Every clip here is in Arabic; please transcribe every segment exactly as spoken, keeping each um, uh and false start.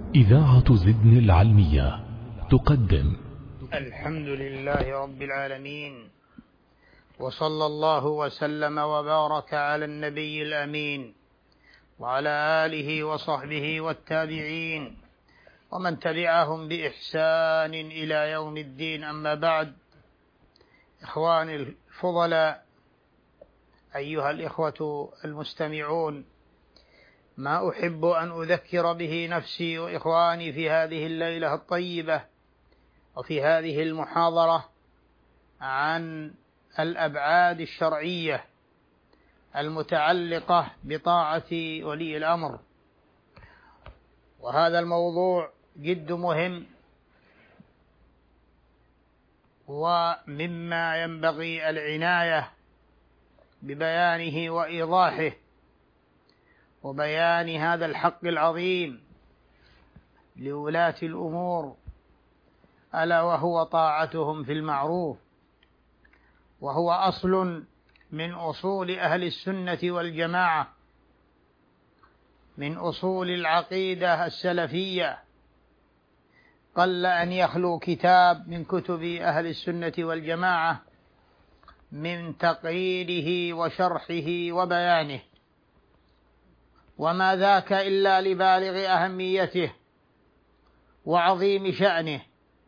إذاعة زدن العلمية تقدم. الحمد لله رب العالمين، وصلى الله وسلم وبارك على النبي الأمين وعلى آله وصحبه والتابعين ومن تبعهم بإحسان إلى يوم الدين. أما بعد، إخواني الفضلاء، أيها الإخوة المستمعون، ما أحب أن أذكر به نفسي وإخواني في هذه الليلة الطيبة وفي هذه المحاضرة عن الأبعاد الشرعية المتعلقة بطاعة ولي الأمر. وهذا الموضوع جد مهم، ومما ينبغي العناية ببيانه وإيضاحه وبيان هذا الحق العظيم لولاة الأمور، ألا وهو طاعتهم في المعروف، وهو أصل من أصول أهل السنة والجماعة، من أصول العقيدة السلفية. قل أن يخلو كتاب من كتب أهل السنة والجماعة من تقريره وشرحه وبيانه، وما ذاك إلا لبالغ أهميته وعظيم شأنه،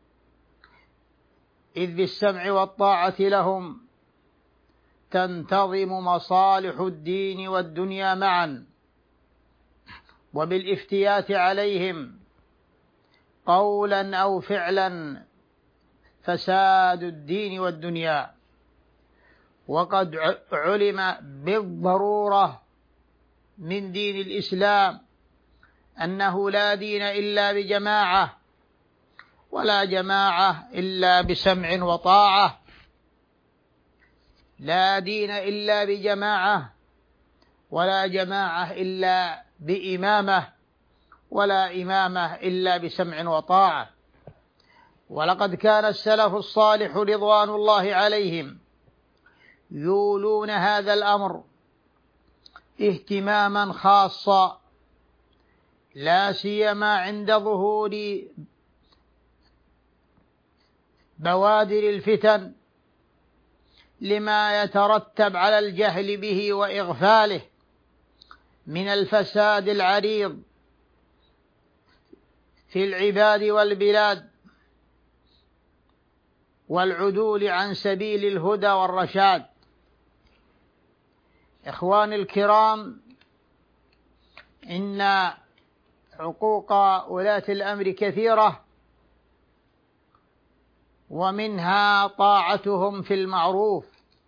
إذ بالسمع والطاعة لهم تنتظم مصالح الدين والدنيا معا، وبالافتيات عليهم قولا أو فعلا فساد الدين والدنيا. وقد علم بالضرورة من دين الإسلام أنه لا دين إلا بجماعة، ولا جماعة إلا بسمع وطاعة، لا دين إلا بجماعة، ولا جماعة إلا بإمامة، ولا إمامة إلا بسمع وطاعة. ولقد كان السلف الصالح رضوان الله عليهم يولون هذا الأمر اهتماما خاصا، لا سيما عند ظهور بوادر الفتن لما يترتب على الجهل به وإغفاله من الفساد العريض في العباد والبلاد، والعدول عن سبيل الهدى والرشاد. إخواني الكرام، إن حقوق ولاة الأمر كثيرة، ومنها طاعتهم في المعروف،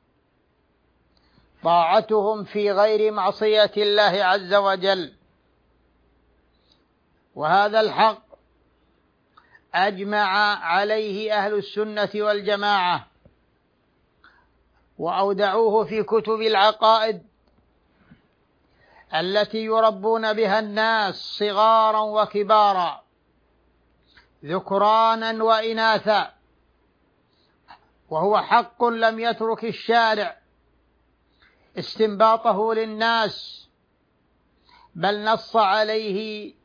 طاعتهم في غير معصية الله عز وجل. وهذا الحق أجمع عليه أهل السنة والجماعة، وأودعوه في كتب العقائد التي يربون بها الناس صغارا وكبارا، ذكرانا وإناثا. وهو حق لم يترك الشارع استنباطه للناس، بل نص عليه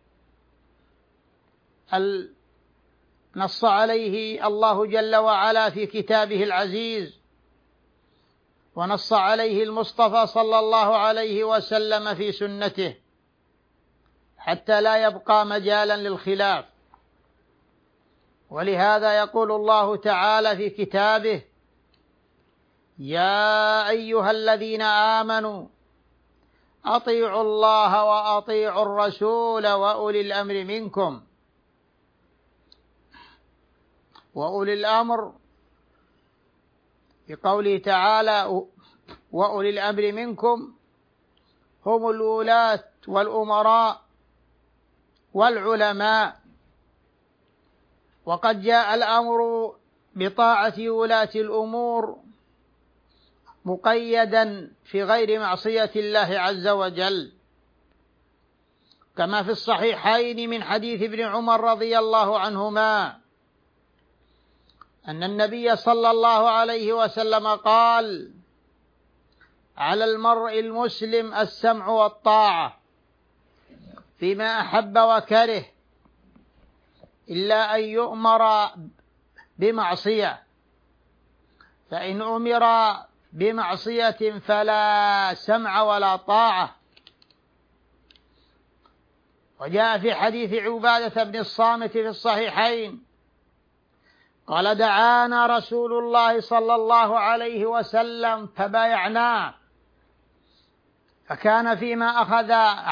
ال... نص عليه الله جل وعلا في كتابه العزيز، ونص عليه المصطفى صلى الله عليه وسلم في سنته، حتى لا يبقى مجالا للخلاف. ولهذا يقول الله تعالى في كتابه: يا أيها الذين آمنوا أطيعوا الله وأطيعوا الرسول وأولي الأمر منكم. وأولي الأمر في قوله تعالى وأولي الأمر منكم هم الولاة والأمراء والعلماء. وقد جاء الأمر بطاعة ولاة الأمور مقيدا في غير معصية الله عز وجل، كما في الصحيحين من حديث ابن عمر رضي الله عنهما أن النبي صلى الله عليه وسلم قال: على المرء المسلم السمع والطاعة فيما أحب وكره، إلا أن يؤمر بمعصية، فإن أمر بمعصية فلا سمع ولا طاعة. وجاء في حديث عبادة بن الصامت في الصحيحين قال دعانا رسول الله صلى الله عليه وسلم فبايعناه، فكان فيما أخذ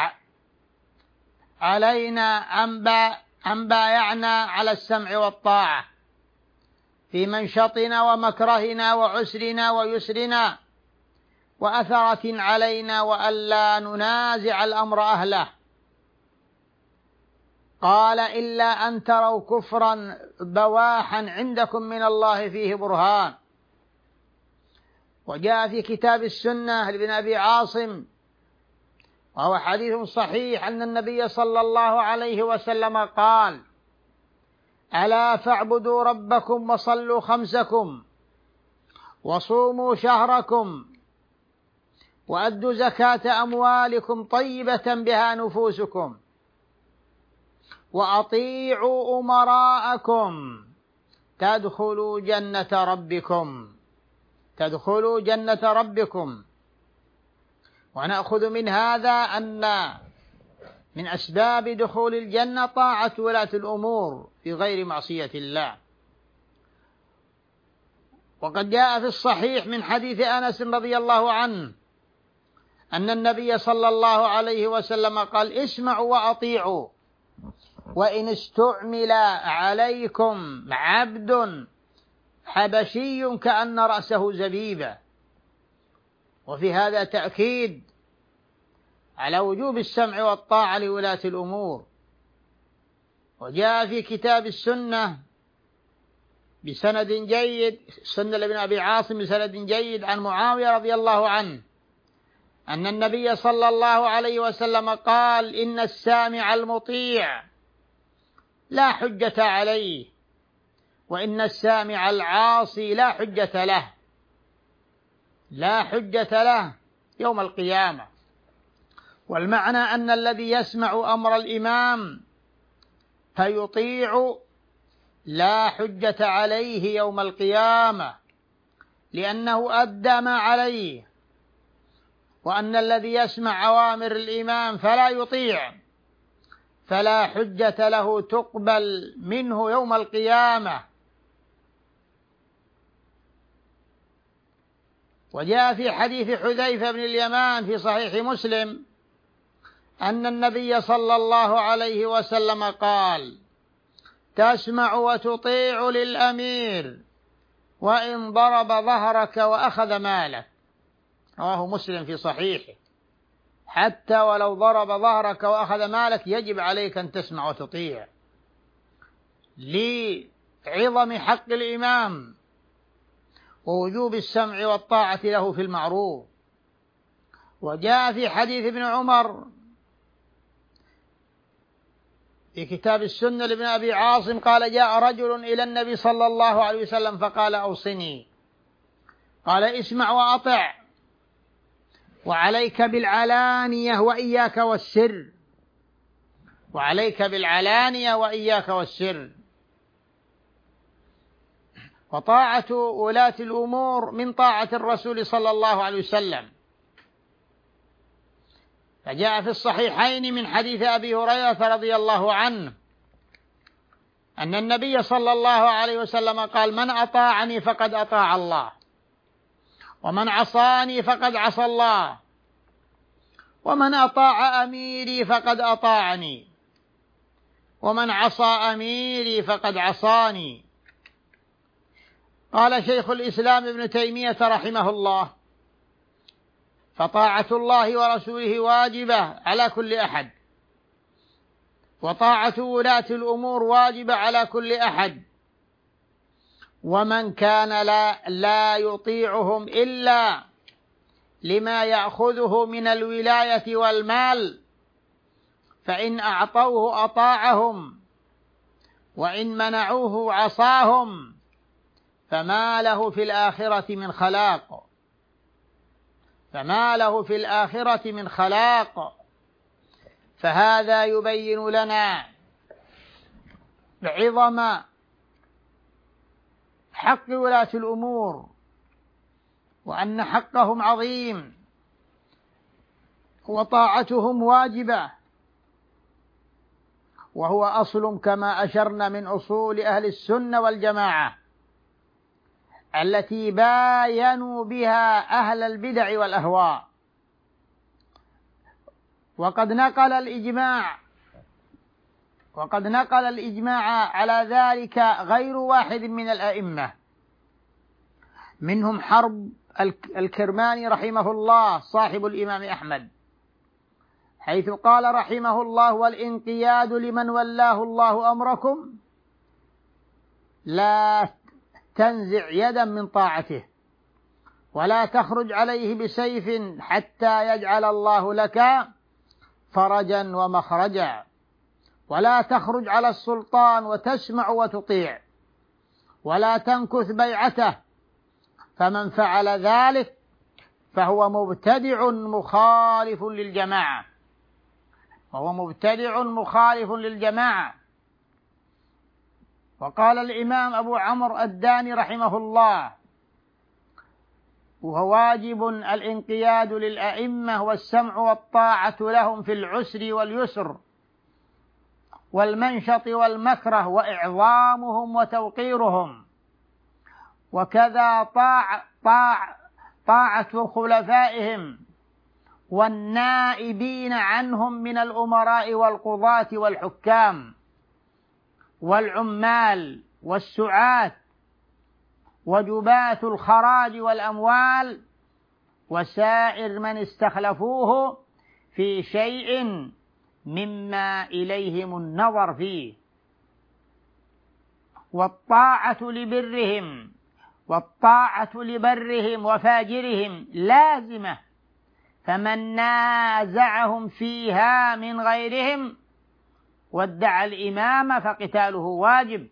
علينا أن بايعنا على السمع والطاعة في منشطنا ومكرهنا وعسرنا ويسرنا وأثرة علينا، وألا ننازع الأمر أهله. قال إلا أن تروا كفرا بواحا عندكم من الله فيه برهان. وجاء في كتاب السنة لابن أبي عاصم وهو حديث صحيح أن النبي صلى الله عليه وسلم قال ألا فاعبدوا ربكم وصلوا خمسكم وصوموا شهركم وأدوا زكاة أموالكم طيبة بها نفوسكم وأطيعوا أمراءكم تدخلوا جنة ربكم تدخلوا جنة ربكم. ونأخذ من هذا أن من أسباب دخول الجنة طاعة ولاة الأمور في غير معصية الله. وقد جاء في الصحيح من حديث أنس رضي الله عنه أن النبي صلى الله عليه وسلم قال اسمعوا وأطيعوا وإن استعمل عليكم عبد حبشي كأن رأسه زبيبة. وفي هذا تأكيد على وجوب السمع والطاعة لولاة الأمور. وجاء في كتاب السنة بسند جيد سنة لابن أبي عاصم بسند جيد عن معاوية رضي الله عنه أن النبي صلى الله عليه وسلم قال إن السامع المطيع لا حجة عليه وإن السامع العاصي لا حجة له لا حجة له يوم القيامة. والمعنى أن الذي يسمع أمر الإمام فيطيع لا حجة عليه يوم القيامة لأنه أدى ما عليه، وأن الذي يسمع أوامر الإمام فلا يطيع فلا حجة له تقبل منه يوم القيامة. وجاء في حديث حذيفة بن اليمان في صحيح مسلم أن النبي صلى الله عليه وسلم قال تسمع وتطيع للأمير وإن ضرب ظهرك وأخذ مالك. رواه مسلم في صحيحه. حتى ولو ضرب ظهرك وأخذ مالك يجب عليك أن تسمع وتطيع لعظم حق الإمام ووجوب السمع والطاعة له في المعروف. وجاء في حديث ابن عمر في كتاب السنة لابن أبي عاصم قال جاء رجل إلى النبي صلى الله عليه وسلم فقال أوصني، قال اسمع وأطع وعليك بالعلانية وإياك والسر وعليك بالعلانية وإياك والسر. وطاعة ولاة الأمور من طاعة الرسول صلى الله عليه وسلم. فجاء في الصحيحين من حديث أبي هريرة رضي الله عنه أن النبي صلى الله عليه وسلم قال من أطاعني فقد أطاع الله ومن عصاني فقد عصى الله ومن أطاع أميري فقد أطاعني ومن عصى أميري فقد عصاني. قال شيخ الإسلام ابن تيمية رحمه الله فطاعة الله ورسوله واجبة على كل أحد، وطاعة ولاة الأمور واجبة على كل أحد، ومن كان لا, لا يطيعهم إلا لما يأخذه من الولاية والمال فإن أعطوه أطاعهم وإن منعوه عصاهم فما له في الآخرة من خلاق فما له في الآخرة من خلاق. فهذا يبين لنا عظم حق ولاة الأمور، وأن حقهم عظيم وطاعتهم واجبة، وهو أصل كما أشرنا من أصول أهل السنة والجماعة التي باينوا بها أهل البدع والأهواء. وقد نقل الإجماع وقد نقل الإجماع على ذلك غير واحد من الأئمة، منهم حرب الكرماني رحمه الله صاحب الإمام أحمد، حيث قال رحمه الله: والانقياد لمن ولاه الله أمركم لا تنزع يدا من طاعته، ولا تخرج عليه بسيف حتى يجعل الله لك فرجا ومخرجا، ولا تخرج على السلطان وتسمع وتطيع، ولا تنكث بيعته، فمن فعل ذلك فهو مبتدع مخالف للجماعة وهو مبتدع مخالف للجماعة. وقال الإمام أبو عمرو الداني رحمه الله: وهو واجب الانقياد للأئمة والسمع والطاعة لهم في العسر واليسر والمنشط والمكره، وإعظامهم وتوقيرهم، وكذا طاع طاع طاعة خلفائهم والنائبين عنهم من الأمراء والقضاة والحكام والعمال والسعاة وجباة الخراج والأموال وسائر من استخلفوه في شيء مما إليهم النظر فيه، والطاعة لبرهم والطاعة لبرهم وفاجرهم لازمة، فمن نازعهم فيها من غيرهم وادعى الإمامة فقتاله واجب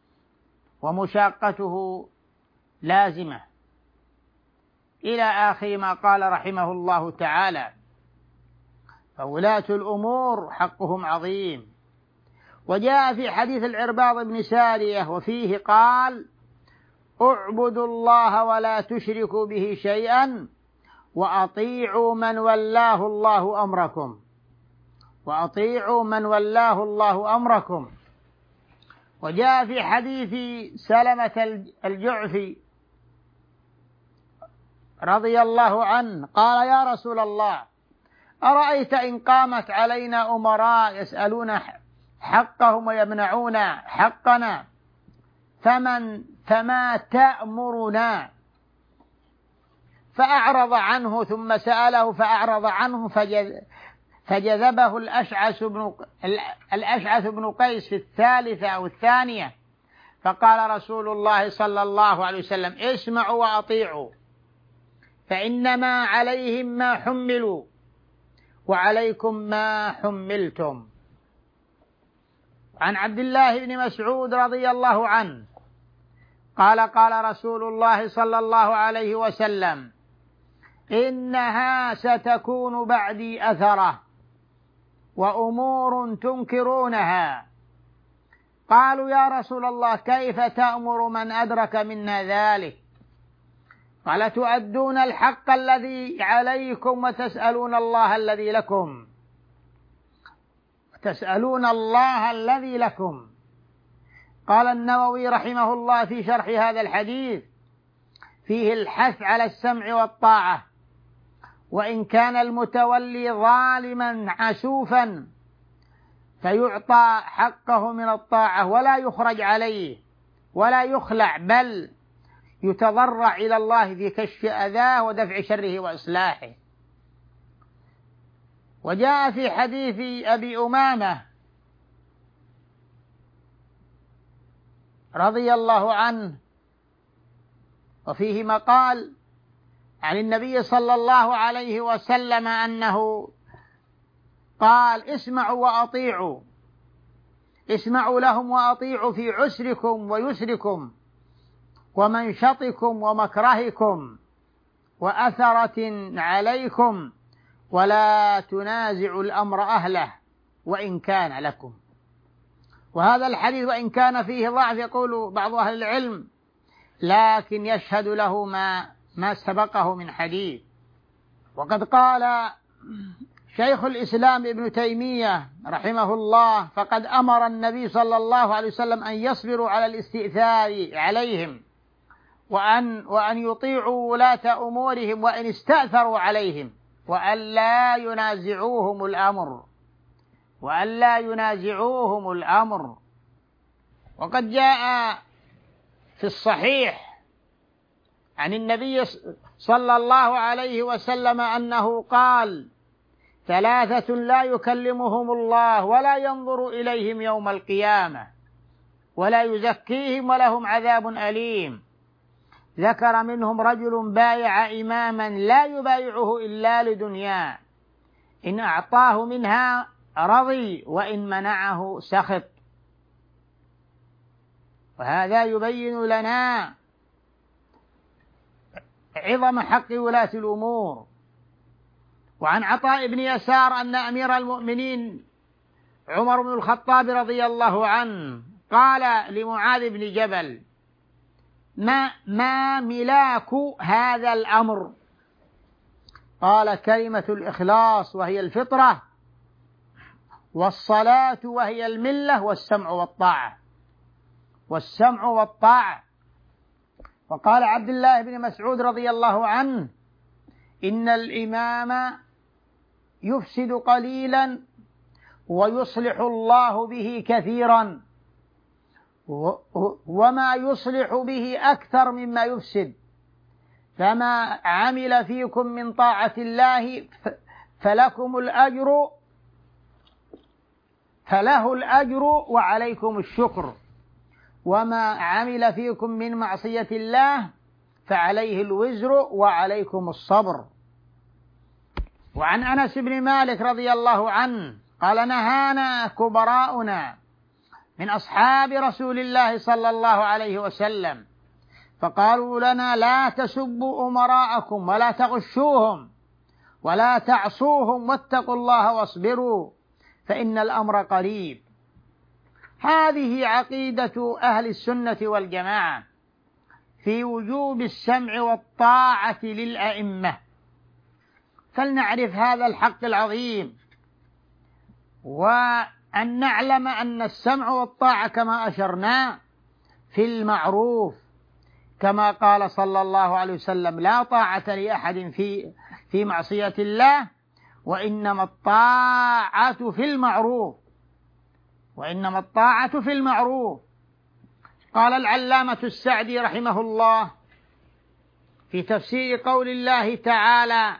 ومشاقته لازمة، إلى آخر ما قال رحمه الله تعالى. فولاة الأمور حقهم عظيم. وجاء في حديث العرباض بن سارية وفيه قال: اعبدوا الله ولا تشركوا به شيئا وأطيعوا من ولاه الله أمركم وأطيعوا من ولاه الله أمركم. وجاء في حديث سلمة الجعفي رضي الله عنه قال: يا رسول الله، أرأيت إن قامت علينا أمراء يسألون حقهم ويمنعون حقنا، فمن فما تأمرنا؟ فأعرض عنه، ثم سأله فأعرض عنه فجذبه الأشعث بن الأشعث بن قيس في الثالثة أو الثانية، فقال رسول الله صلى الله عليه وسلم: اسمعوا وأطيعوا، فإنما عليهم ما حملوا وعليكم ما حملتم. عن عبد الله بن مسعود رضي الله عنه قال: قال رسول الله صلى الله عليه وسلم: إنها ستكون بعدي أثرة وأمور تنكرونها. قالوا: يا رسول الله، كيف تأمر من أدرك منا ذلك؟ قال: تؤدون الحق الذي عليكم وتسألون الله الذي لكم تسألون الله الذي لكم. قال النووي رحمه الله في شرح هذا الحديث: فيه الحث على السمع والطاعة، وإن كان المتولي ظالما عسوفا فيعطى حقه من الطاعة ولا يخرج عليه ولا يخلع، بل يتضرع إلى الله في كشف أذاه ودفع شره وإصلاحه. وجاء في حديث أبي أمامة رضي الله عنه وفيه مقال عن النبي صلى الله عليه وسلم أنه قال: اسمعوا وأطيعوا، اسمعوا لهم وأطيعوا في عسركم ويسركم ومنشطكم ومكرهكم وأثرة عليكم، ولا تنازعوا الأمر أهله وإن كان لكم. وهذا الحديث وإن كان فيه ضعف يقول بعض أهل العلم، لكن يشهد له ما ما سبقه من حديث. وقد قال شيخ الإسلام ابن تيمية رحمه الله: فقد أمر النبي صلى الله عليه وسلم أن يصبروا على الاستئثار عليهم، وأن وأن يطيعوا ولاة أمورهم وإن استأثروا عليهم، وأن لا ينازعوهم الأمر وأن لا ينازعوهم الأمر. وقد جاء في الصحيح عن النبي صلى الله عليه وسلم أنه قال: ثلاثة لا يكلمهم الله ولا ينظر إليهم يوم القيامة ولا يزكيهم ولهم عذاب أليم. ذكر منهم رجل بايع إماما لا يبايعه إلا لدنياه، إن أعطاه منها رضي وإن منعه سخط. وهذا يبين لنا عظم حق ولاة الأمور. وعن عطاء بن يسار أن أمير المؤمنين عمر بن الخطاب رضي الله عنه قال لمعاذ بن جبل: ما, ما ملاك هذا الأمر؟ قال: كلمة الإخلاص وهي الفطرة، والصلاة وهي الملة، والسمع والطاعة والسمع والطاعة. وقال عبد الله بن مسعود رضي الله عنه: إن الإمام يفسد قليلا ويصلح الله به كثيرا، وما يصلح به أكثر مما يفسد، فما عمل فيكم من طاعة الله فلكم الأجر فله الأجر وعليكم الشكر، وما عمل فيكم من معصية الله فعليه الوزر وعليكم الصبر. وعن أنس بن مالك رضي الله عنه قال: نهانا كبراؤنا من أصحاب رسول الله صلى الله عليه وسلم، فقالوا لنا: لا تسبوا أمراءكم ولا تغشوهم ولا تعصوهم واتقوا الله واصبروا فإن الأمر قريب. هذه عقيدة أهل السنة والجماعة في وجوب السمع والطاعة للأئمة. فلنعرف هذا الحق العظيم، وأن نعلم أن السمع والطاعة كما أشرنا في المعروف، كما قال صلى الله عليه وسلم: لا طاعة لأحد في في معصية الله، وإنما الطاعة في المعروف وإنما الطاعة في المعروف. قال العلامة السعدي رحمه الله في تفسير قول الله تعالى: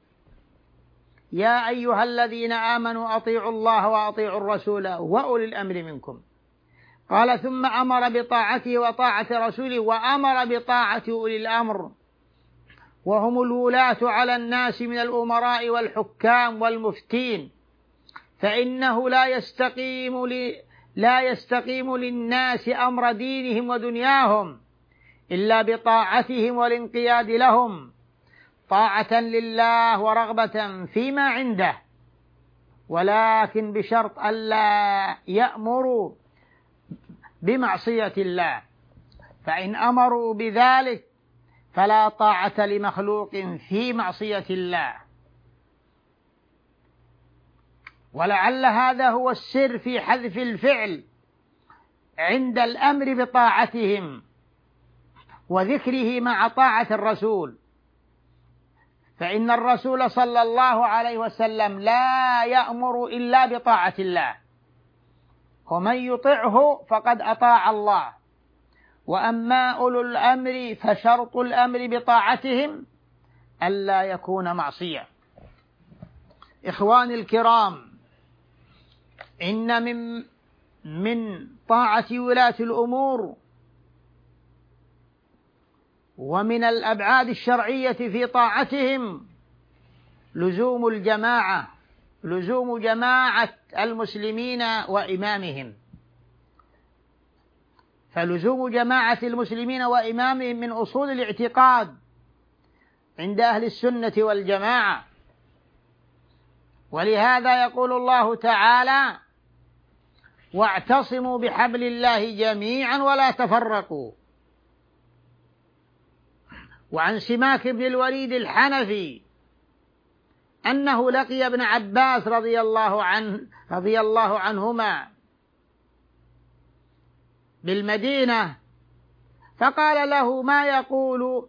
يا أيها الذين آمنوا أطيعوا الله وأطيعوا الرسول وأولي الأمر منكم. قال: ثم أمر بطاعته وطاعة رسوله، وأمر بطاعة أولي الأمر، وهم الولاة على الناس من الأمراء والحكام والمفتين، فإنه لا يستقيم ل... لا يستقيم للناس أمر دينهم ودنياهم إلا بطاعتهم والانقياد لهم، طاعة لله ورغبة فيما عنده، ولكن بشرط ألا يأمروا بمعصية الله، فإن أمروا بذلك فلا طاعة لمخلوق في معصية الله. ولعل هذا هو السر في حذف الفعل عند الأمر بطاعتهم وذكره مع طاعة الرسول، فإن الرسول صلى الله عليه وسلم لا يأمر إلا بطاعة الله، ومن يطعه فقد أطاع الله. وأما أولو الأمر فشرط الأمر بطاعتهم ألا يكون معصية. إخواني الكرام، إن من من طاعة ولاة الأمور ومن الأبعاد الشرعية في طاعتهم لزوم الجماعة لزوم جماعة المسلمين وإمامهم. فلزوم جماعة المسلمين وإمامهم من أصول الاعتقاد عند أهل السنة والجماعة. ولهذا يقول الله تعالى: واعتصموا بحبل الله جميعا ولا تفرقوا. وعن سماك بن الوليد الحنفي أنه لقي ابن عباس رضي الله عنه رضي الله عنهما بالمدينة، فقال له: ما يقول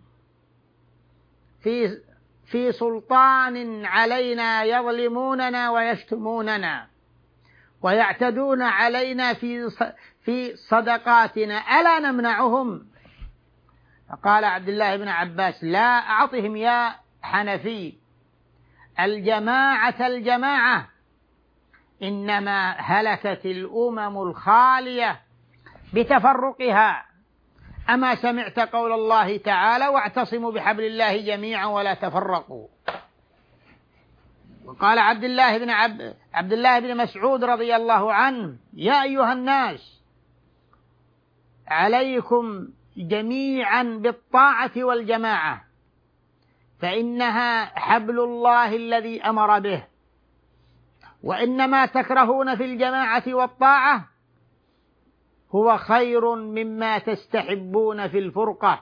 في في سلطان علينا يظلموننا ويشتموننا ويعتدون علينا في في صدقاتنا، ألا نمنعهم؟ فقال عبد الله بن عباس: لا، أعطهم يا حنفي، الجماعة الجماعة، إنما هلكت الأمم الخالية بتفرقها. أما سمعت قول الله تعالى: واعتصموا بحبل الله جميعا ولا تفرقوا. وقال عبد الله بن عب... عبد الله بن مسعود رضي الله عنه: يا أيها الناس، عليكم جميعا بالطاعة والجماعة، فإنها حبل الله الذي أمر به، وإنما تكرهون في الجماعة والطاعة هو خير مما تستحبون في الفرقة.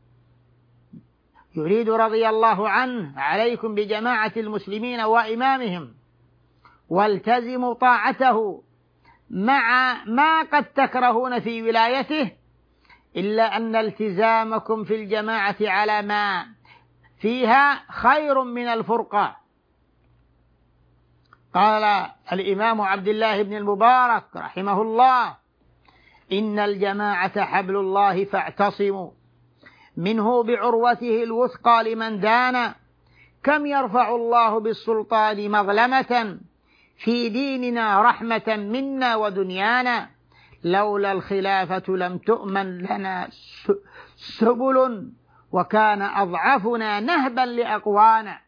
يريد رضي الله عنه: عليكم بجماعة المسلمين وإمامهم، والتزموا طاعته مع ما قد تكرهون في ولايته، إلا أن التزامكم في الجماعة على ما فيها خير من الفرقة. قال الإمام عبد الله بن المبارك رحمه الله: إن الجماعة حبل الله فاعتصموا منه بعروته الوثقى لمن دان. كم يرفع الله بالسلطان مظلمة في ديننا رحمة منا ودنيانا، لولا الخلافة لم تؤمن لنا سبل، وكان أضعفنا نهبا لأقوانا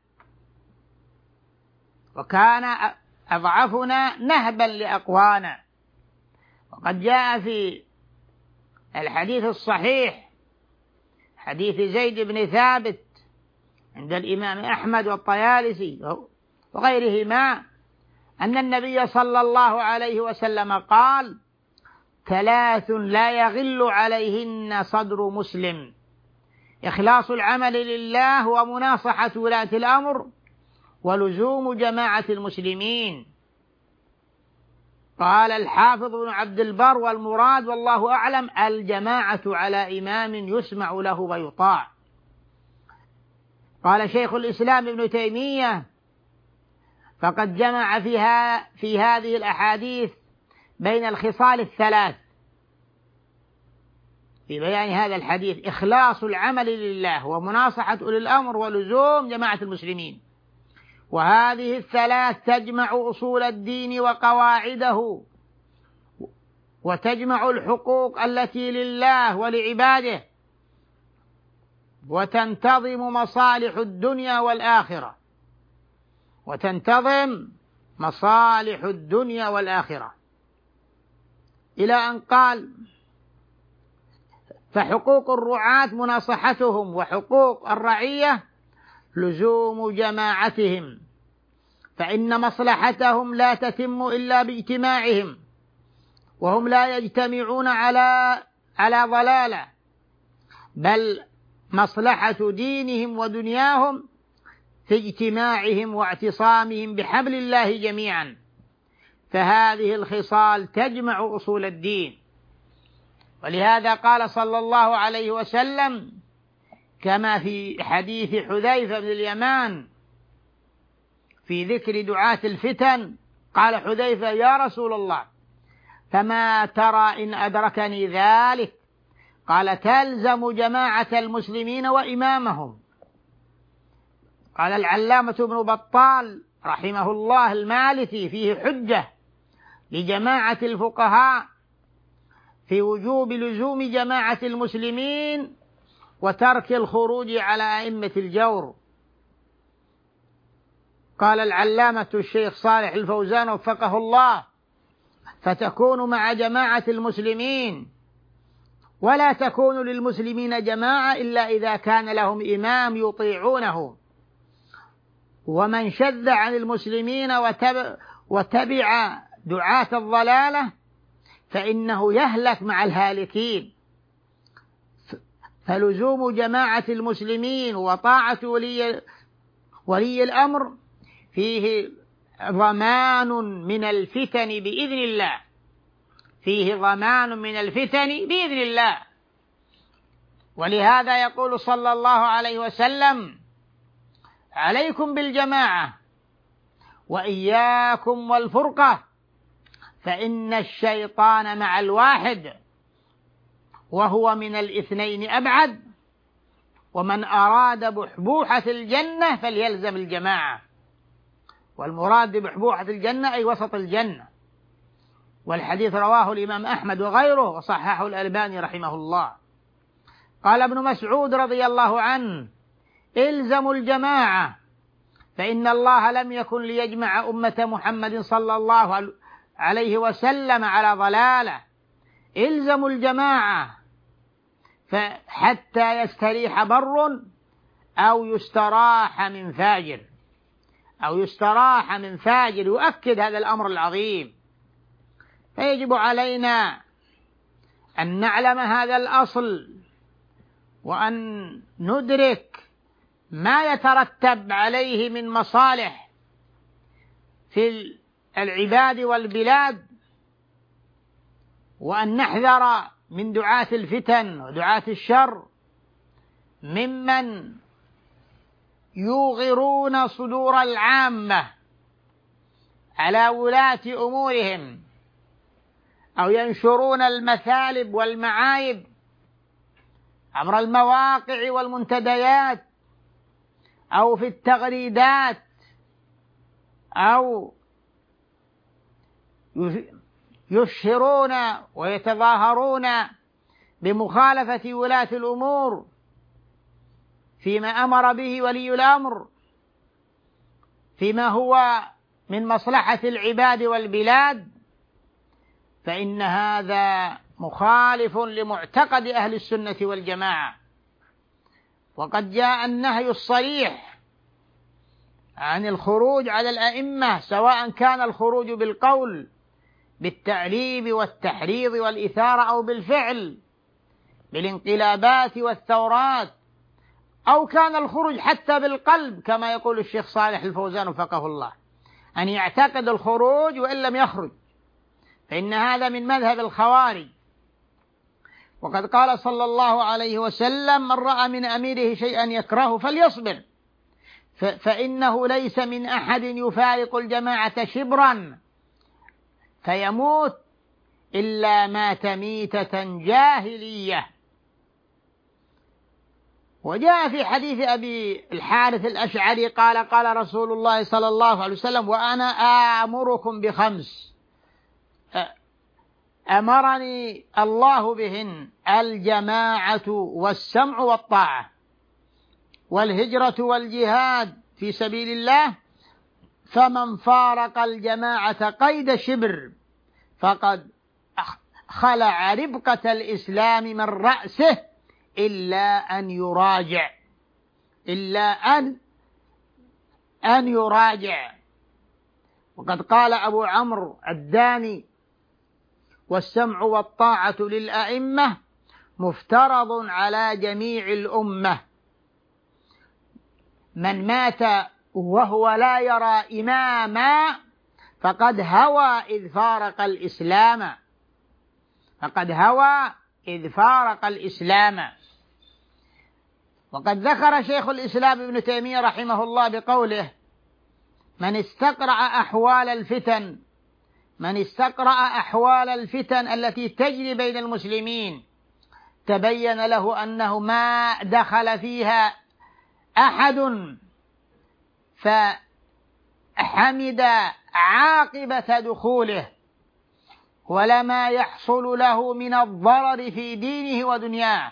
وكان أضعفنا نهبا لأقوانا. وقد جاء في الحديث الصحيح حديث زيد بن ثابت عند الإمام أحمد والطيالسي وغيرهما أن النبي صلى الله عليه وسلم قال: ثلاث لا يغل عليهن صدر مسلم: إخلاص العمل لله ومناصحة ولاة الأمر ولزوم جماعة المسلمين. قال الحافظ بن عبد البر: والمراد والله أعلم الجماعة على إمام يسمع له ويطاع. قال شيخ الإسلام ابن تيمية: فقد جمع فيها في هذه الأحاديث بين الخصال الثلاث في بيان هذا الحديث: إخلاص العمل لله ومناصحة أولي الأمر ولزوم جماعة المسلمين. وهذه الثلاث تجمع أصول الدين وقواعده، وتجمع الحقوق التي لله ولعباده، وتنتظم مصالح الدنيا والآخرة وتنتظم مصالح الدنيا والآخرة إلى أن قال: فحقوق الرعاة مناصحتهم، وحقوق الرعية لزوم جماعتهم، فإن مصلحتهم لا تتم إلا باجتماعهم، وهم لا يجتمعون على على ضلالة، بل مصلحة دينهم ودنياهم في اجتماعهم واعتصامهم بحبل الله جميعا. فهذه الخصال تجمع أصول الدين. ولهذا قال صلى الله عليه وسلم كما في حديث حذيفة بن اليمان في ذكر دعاة الفتن، قال حذيفة: يا رسول الله، فما ترى إن أدركني ذلك؟ قال: تلزم جماعة المسلمين وإمامهم. قال العلامة ابن بطال رحمه الله المالكي فيه حجة لجماعة الفقهاء في وجوب لزوم جماعة المسلمين وترك الخروج على أئمة الجور. قال العلامة الشيخ صالح الفوزان وفقه الله: فتكون مع جماعة المسلمين، ولا تكون للمسلمين جماعة إلا إذا كان لهم إمام يطيعونه. ومن شذ عن المسلمين وتبع, وتبع دعاة الضلالة فإنه يهلك مع الهالكين. فلزوم جماعة المسلمين وطاعة ولي, ولي الأمر فيه ضمان من الفتن بإذن الله، فيه ضمان من الفتن بإذن الله. ولهذا يقول صلى الله عليه وسلم: عليكم بالجماعة وإياكم والفرقة، فإن الشيطان مع الواحد وهو من الاثنين أبعد، ومن أراد بحبوحة الجنة فليلزم الجماعة. والمراد ببحبوحة الجنة أي وسط الجنة. والحديث رواه الإمام أحمد وغيره وصححه الألباني رحمه الله. قال ابن مسعود رضي الله عنه: الزموا الجماعة، فإن الله لم يكن ليجمع أمة محمد صلى الله عليه وسلم على ضلالة. الزموا الجماعة حتى يستريح بر أو يستراح من فاجر، أو يستراح من فاجر، يؤكد هذا الأمر العظيم. فيجب علينا أن نعلم هذا الأصل، وأن ندرك ما يترتب عليه من مصالح في العباد والبلاد، وأن نحذر من دعاة الفتن ودعاة الشر ممن يوغرون صدور العامة على ولاة أمورهم، أو ينشرون المثالب والمعايب عبر المواقع والمنتديات أو في التغريدات، أو يشهرون ويتظاهرون بمخالفة ولاة الأمور فيما أمر به ولي الأمر، فيما هو من مصلحة العباد والبلاد، فإن هذا مخالف لمعتقد أهل السنة والجماعة. وقد جاء النهي الصريح عن الخروج على الأئمة، سواء كان الخروج بالقول بالتعريب والتحريض والإثارة، أو بالفعل بالانقلابات والثورات، أو كان الخروج حتى بالقلب كما يقول الشيخ صالح الفوزان وفقه الله، أن يعتقد الخروج وإن لم يخرج، فإن هذا من مذهب الخوارج. وقد قال صلى الله عليه وسلم: من رأى من أميره شيئا يكرهه فليصبر، فإنه ليس من أحد يفارق الجماعة شبرا فيموت إلا مات ميتة جاهلية. وجاء في حديث أبي الحارث الأشعري قال: قال رسول الله صلى الله عليه وسلم: وأنا آمركم بخمس أمرني الله بهن: الجماعة والسمع والطاعة والهجرة والجهاد في سبيل الله، فمن فارق الجماعة قيد شبر فقد خلع ربقة الإسلام من رأسه إلا أن يراجع إلا أن أن يراجع. وقد قال أبو عمرو الداني: والسمع والطاعة للأئمة مفترض على جميع الأمة، من مات وهو لا يرى إماما فقد هوى إذ فارق الإسلام فقد هوى إذ فارق الإسلام. وقد ذكر شيخ الإسلام ابن تيمية رحمه الله بقوله: من استقرأ أحوال الفتن من استقرأ أحوال الفتن التي تجري بين المسلمين تبين له أنه ما دخل فيها أحد فحمد عاقبة دخوله، ولما يحصل له من الضرر في دينه ودنياه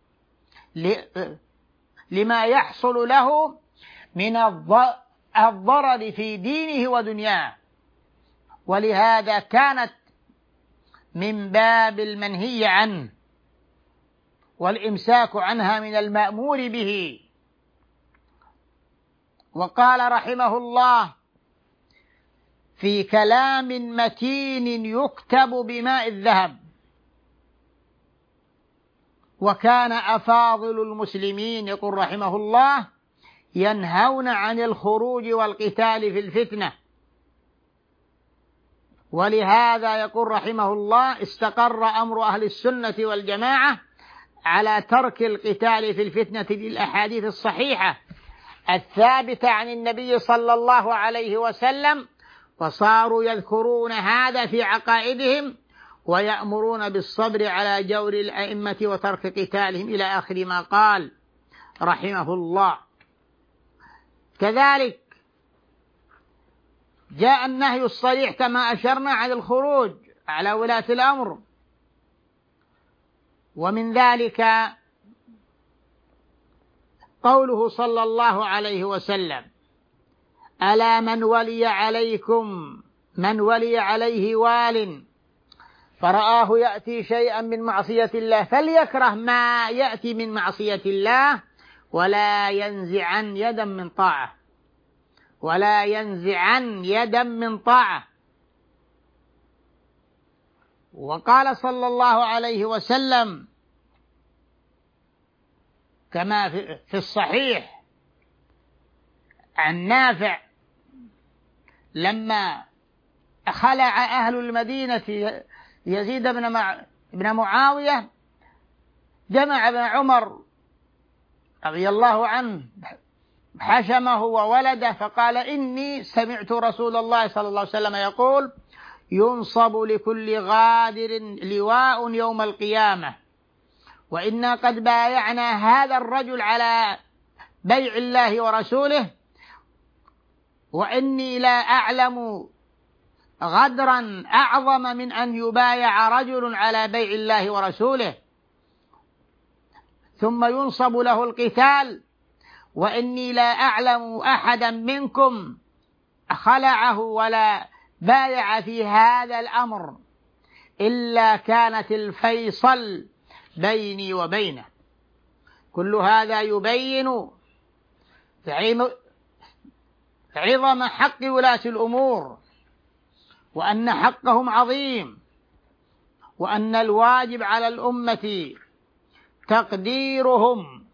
لما يحصل له من الضرر في دينه ودنياه. ولهذا كانت من باب المنهي عنه والإمساك عنها من المأمور به. وقال رحمه الله في كلام متين يكتب بماء الذهب. وكان أفاضل المسلمين يقول رحمه الله ينهون عن الخروج والقتال في الفتنة، ولهذا يقول رحمه الله استقر أمر أهل السنة والجماعة على ترك القتال في الفتنة للأحاديث الصحيحة الثابتة عن النبي صلى الله عليه وسلم، فصاروا يذكرون هذا في عقائدهم ويأمرون بالصبر على جور الأئمة وترك قتالهم إلى آخر ما قال رحمه الله. كذلك جاء النهي الصريح كما أشرنا عن الخروج على ولاة الأمر، ومن ذلك قوله صلى الله عليه وسلم ألا من ولي عليكم من ولي عليه وال فرآه يأتي شيئا من معصية الله فليكره ما يأتي من معصية الله ولا ينزعن يدا من طاعة ولا ينزعن يدا من طاعة. وقال صلى الله عليه وسلم كما في الصحيح عن نافع لما خلع أهل المدينة يزيد بن مع... بن معاوية جمع ابن عمر رضي الله عنه حشمه وولده فقال إني سمعت رسول الله صلى الله عليه وسلم يقول ينصب لكل غادر لواء يوم القيامة، وإنا قد بايعنا هذا الرجل على بيع الله ورسوله، وإني لا أعلم غدرا أعظم من أن يبايع رجل على بيع الله ورسوله ثم ينصب له القتال، وإني لا أعلم أحدا منكم خلعه ولا بايع في هذا الأمر إلا كانت الفيصل بيني وبينه. كل هذا يبين عظم حق ولاة الأمور وأن حقهم عظيم، وأن الواجب على الأمة تقديرهم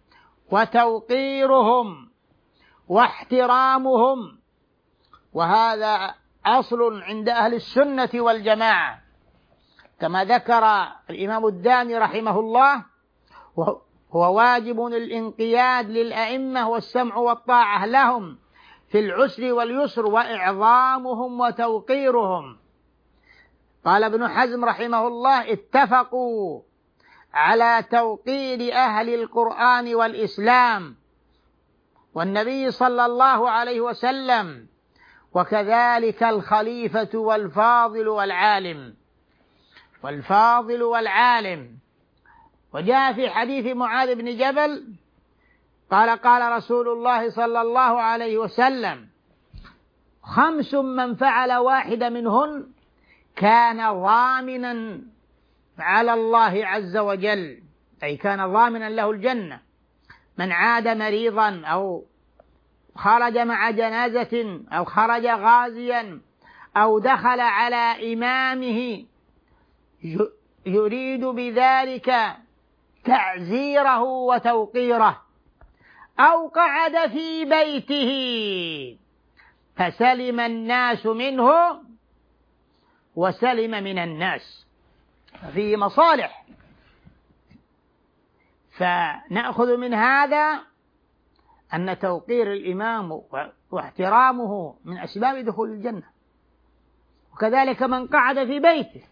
وتوقيرهم واحترامهم، وهذا أصل عند أهل السنة والجماعة كما ذكر الإمام الداني رحمه الله، هو واجب الانقياد للأئمة والسمع والطاعة لهم في العسر واليسر وإعظامهم وتوقيرهم. قال ابن حزم رحمه الله اتفقوا على توقير أهل القرآن والإسلام والنبي صلى الله عليه وسلم، وكذلك الخليفة والفاضل والعالم والفاضل والعالم. وجاء في حديث معاذ بن جبل قال قال رسول الله صلى الله عليه وسلم خمس من فعل واحدة منهن كان ضامنا على الله عز وجل، أي كان ضامنا له الجنة: من عاد مريضا أو خرج مع جنازة أو خرج غازيا أو دخل على إمامه يريد بذلك تعزيره وتوقيره، أو قعد في بيته فسلم الناس منه وسلم من الناس، فيه مصالح. فنأخذ من هذا أن توقير الإمام واحترامه من أسباب دخول الجنة، وكذلك من قعد في بيته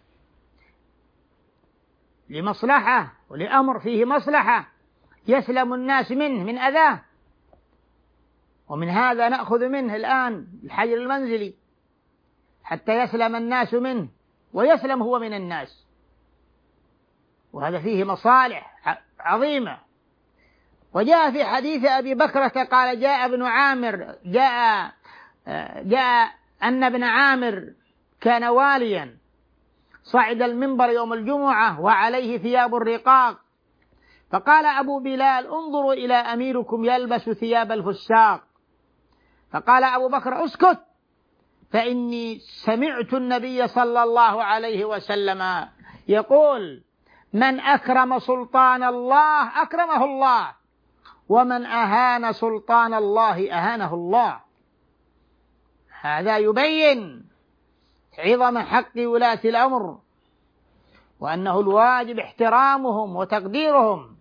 لمصلحة ولأمر فيه مصلحة يسلم الناس منه من أذاه. ومن هذا نأخذ منه الآن الحجر المنزلي حتى يسلم الناس منه ويسلم هو من الناس، وهذا فيه مصالح عظيمة. وجاء في حديث أبي بكرة قال جاء ابن عامر جاء جاء أن ابن عامر كان واليا صعد المنبر يوم الجمعة وعليه ثياب الرقاق، فقال أبو بلال انظروا إلى أميركم يلبس ثياب الفساق، فقال أبو بكر اسكت فإني سمعت النبي صلى الله عليه وسلم يقول: من أكرم سلطان الله أكرمه الله، ومن أهان سلطان الله أهانه الله. هذا يبين عظم حق ولاة الأمر، وأنه الواجب احترامهم وتقديرهم.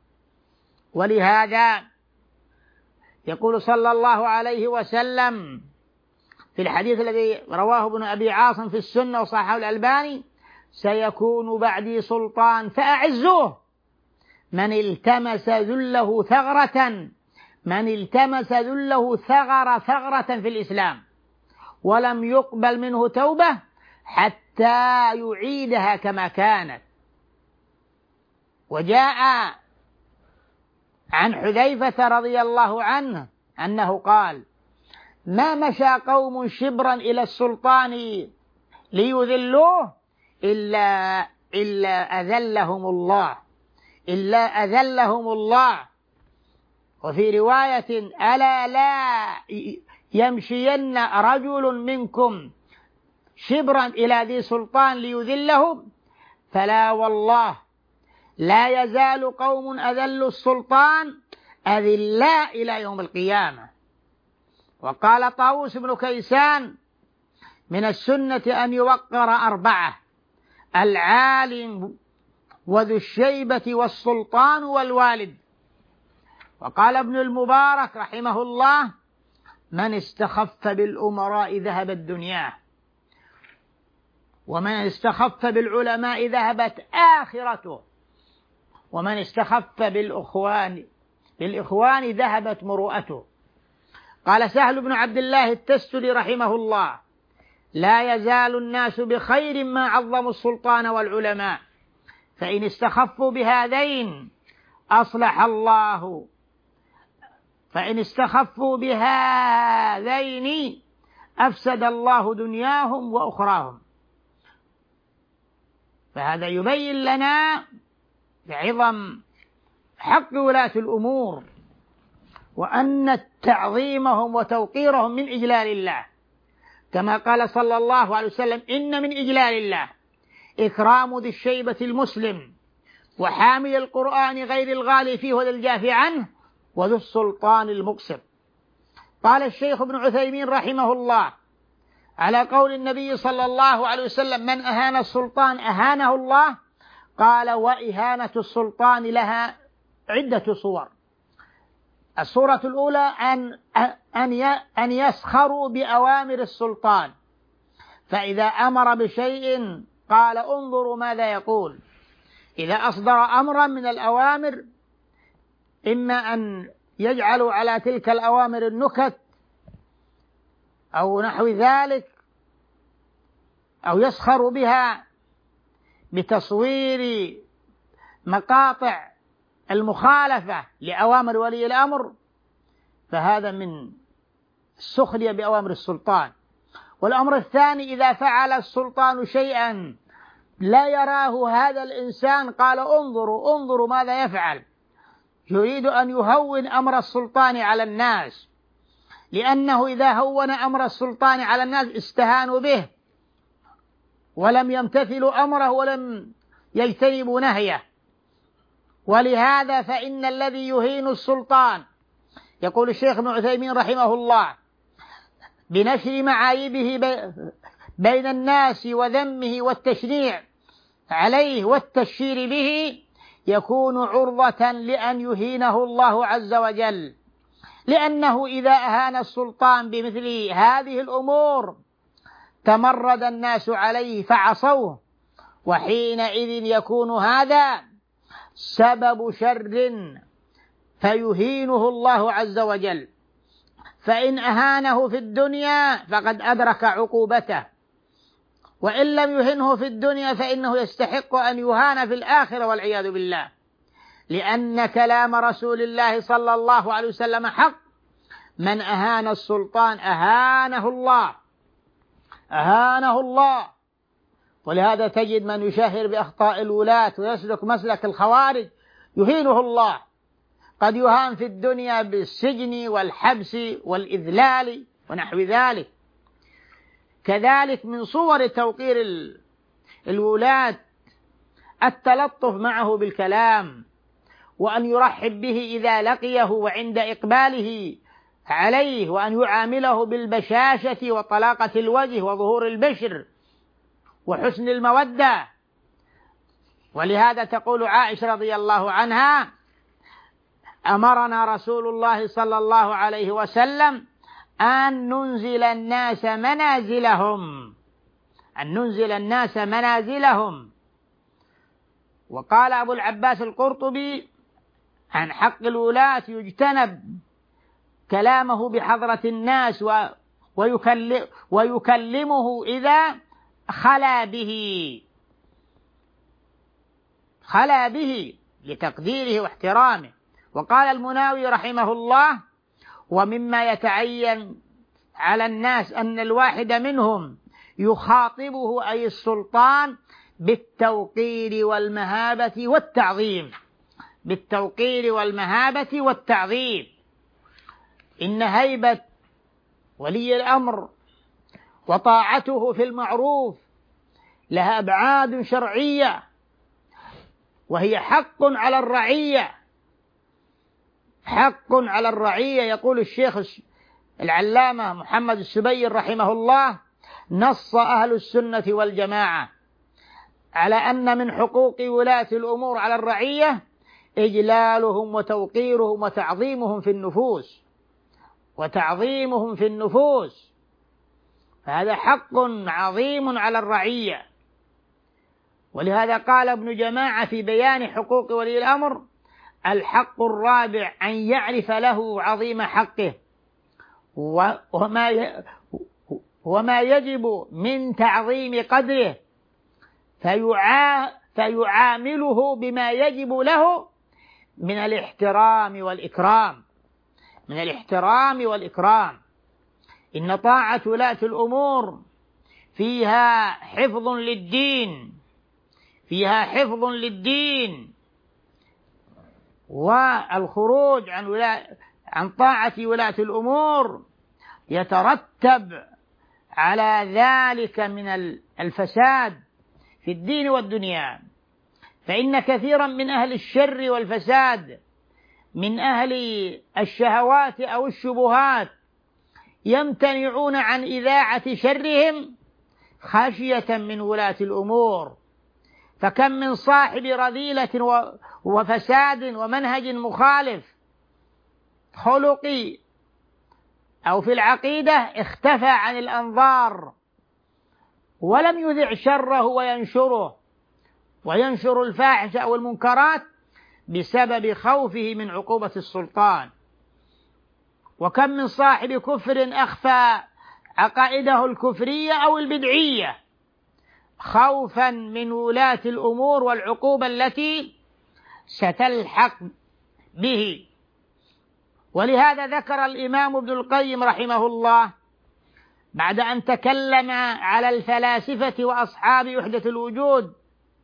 ولهذا يقول صلى الله عليه وسلم في الحديث الذي رواه ابن أبي عاصم في السنة وصححه الألباني: سيكون بعدي سلطان فأعزوه، من التمس ذله ثغرة من التمس ذله ثغر ثغرة في الإسلام ولم يقبل منه توبة حتى يعيدها كما كانت. وجاء عن حذيفة رضي الله عنه أنه قال: ما مشى قوم شبرا إلى السلطان ليذلوه إلا إلا أذلهم الله إلا أذلهم الله وفي رواية: ألا لا يمشين رجل منكم شبرا إلى ذي سلطان ليذلهم، فلا والله لا يزال قوم أذلوا السلطان أذلاء إلى يوم القيامة. وقال طاووس بن كيسان: من السنة أن يوقر أربعة: العالم وذو الشيبة والسلطان والوالد. وقال ابن المبارك رحمه الله: من استخف بالأمراء ذهبت دنياه، ومن استخف بالعلماء ذهبت آخرته، ومن استخف بالإخوان بالإخوان ذهبت مروءته. قال سهل بن عبد الله التستري رحمه الله: لا يزال الناس بخير ما عظموا السلطان والعلماء، فإن استخفوا بهذين أصلح الله فإن استخفوا بهذين أفسد الله دنياهم وأخراهم. فهذا يبين لنا عظم حق ولاة الأمور، وأن تعظيمهم وتوقيرهم من إجلال الله، كما قال صلى الله عليه وسلم: إن من إجلال الله إكرام ذي الشيبة المسلم، وحامل القرآن غير الغالي فيه وذي الجافي عنه، وذو السلطان المقسم. قال الشيخ ابن عثيمين رحمه الله على قول النبي صلى الله عليه وسلم: من أهان السلطان أهانه الله، قال: وإهانة السلطان لها عدة صور. الصورة الأولى أن أن يسخروا بأوامر السلطان، فإذا أمر بشيء قال: انظروا ماذا يقول. إذا أصدر أمرا من الأوامر إما أن يجعلوا على تلك الأوامر النكت أو نحو ذلك، أو يسخروا بها بتصوير مقاطع المخالفة لأوامر ولي الأمر، فهذا من السخرية بأوامر السلطان. والأمر الثاني: إذا فعل السلطان شيئا لا يراه هذا الإنسان قال: انظروا انظروا ماذا يفعل. يريد أن يهون أمر السلطان على الناس، لأنه إذا هون أمر السلطان على الناس استهانوا به ولم يمتثلوا أمره ولم يجتنبوا نهيه. ولهذا فإن الذي يهين السلطان، يقول الشيخ ابن عثيمين رحمه الله، بنشر معايبه بين الناس وذمه والتشنيع عليه والتشهير به، يكون عرضة لأن يهينه الله عز وجل، لأنه إذا أهان السلطان بمثل هذه الأمور تمرد الناس عليه فعصوه، وحينئذ يكون هذا سبب شر فيهينه الله عز وجل. فإن أهانه في الدنيا فقد أدرك عقوبته، وإن لم يهنه في الدنيا فإنه يستحق أن يهان في الآخرة والعياذ بالله، لأن كلام رسول الله صلى الله عليه وسلم حق: من أهان السلطان أهانه الله أهانه الله. ولهذا تجد من يشهر بأخطاء الولاة ويسلك مسلك الخوارج يهينه الله، قد يهان في الدنيا بالسجن والحبس والإذلال ونحو ذلك. كذلك من صور توقير الولاة التلطف معه بالكلام، وأن يرحب به إذا لقيه وعند إقباله عليه، وأن يعامله بالبشاشة وطلاقة الوجه وظهور البشر وحسن المودة. ولهذا تقول عائشة رضي الله عنها: أمرنا رسول الله صلى الله عليه وسلم أن ننزل الناس منازلهم أن ننزل الناس منازلهم. وقال أبو العباس القرطبي عن حق الولاة: يجتنب كلامه بحضرة الناس ويكلمه إذا خلا به خلا به لتقديره واحترامه. وقال المناوي رحمه الله: ومما يتعين على الناس أن الواحد منهم يخاطبه أي السلطان بالتوقير والمهابة والتعظيم بالتوقير والمهابة والتعظيم. إن هيبة ولي الأمر وطاعته في المعروف لها أبعاد شرعية، وهي حق على الرعية حق على الرعية. يقول الشيخ العلامة محمد السبير رحمه الله: نص أهل السنة والجماعة على أن من حقوق ولاة الأمور على الرعية إجلالهم وتوقيرهم وتعظيمهم في النفوس وتعظيمهم في النفوس فهذا حق عظيم على الرعية. ولهذا قال ابن جماعة في بيان حقوق ولي الأمر: الحق الرابع أن يعرف له عظيم حقه وما وما يجب من تعظيم قدره، فيعا فيعامله بما يجب له من الاحترام والإكرام من الاحترام والإكرام. إن طاعة ولاة الأمور فيها حفظ للدين فيها حفظ للدين والخروج عن ولا... عن طاعة ولاة الأمور يترتب على ذلك من الفساد في الدين والدنيا. فإن كثيرا من أهل الشر والفساد من أهل الشهوات أو الشبهات يمتنعون عن إذاعة شرهم خشية من ولاة الأمور. فكم من صاحب رذيلة وفساد ومنهج مخالف خلقي أو في العقيدة اختفى عن الأنظار ولم يذع شره وينشره وينشر الفاحشة أو المنكرات بسبب خوفه من عقوبة السلطان. وكم من صاحب كفر أخفى عقائده الكفرية أو البدعية خوفا من ولاة الأمور والعقوبة التي ستلحق به. ولهذا ذكر الإمام ابن القيم رحمه الله بعد أن تكلم على الفلاسفة وأصحاب وحدة الوجود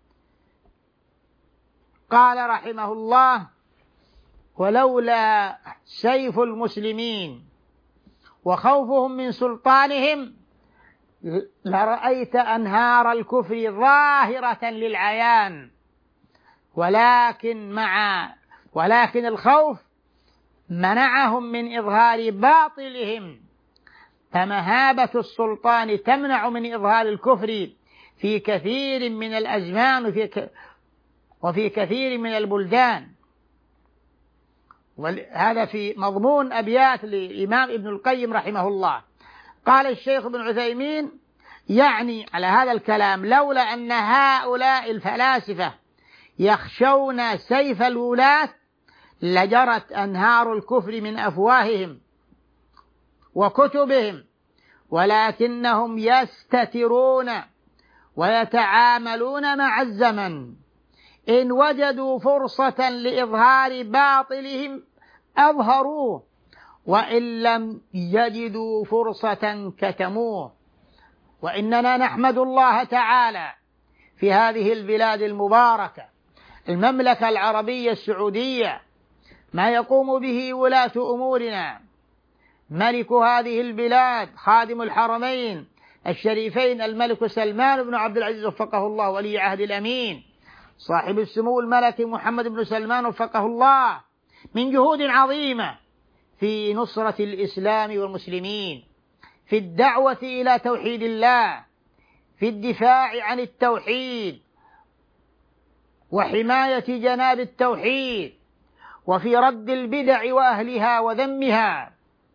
قال رحمه الله: ولولا سيف المسلمين وخوفهم من سلطانهم لرأيت أنهار الكفر ظاهرة للعيان، ولكن مع ولكن الخوف منعهم من إظهار باطلهم، فمهابة السلطان تمنع من إظهار الكفر في كثير من الأزمان وفي وفي كثير من البلدان. وهذا في مضمون أبيات للإمام ابن القيم رحمه الله. قال الشيخ ابن عثيمين يعني على هذا الكلام: لولا أن هؤلاء الفلاسفة يخشون سيف الولاة لجرت أنهار الكفر من أفواههم وكتبهم، ولكنهم يستترون ويتعاملون مع الزمن. إن وجدوا فرصة لإظهار باطلهم أظهروه، وإن لم يجدوا فرصة كتموه. وإننا نحمد الله تعالى في هذه البلاد المباركة المملكة العربية السعودية ما يقوم به ولاة أمورنا. ملك هذه البلاد خادم الحرمين الشريفين الملك سلمان بن عبد العزيز وفقه الله ولي عهد الأمين صاحب السمو الملكي محمد بن سلمان وفقه الله من جهود عظيمة في نصرة الإسلام والمسلمين، في الدعوة إلى توحيد الله، في الدفاع عن التوحيد وحماية جناب التوحيد، وفي رد البدع وأهلها وذمها،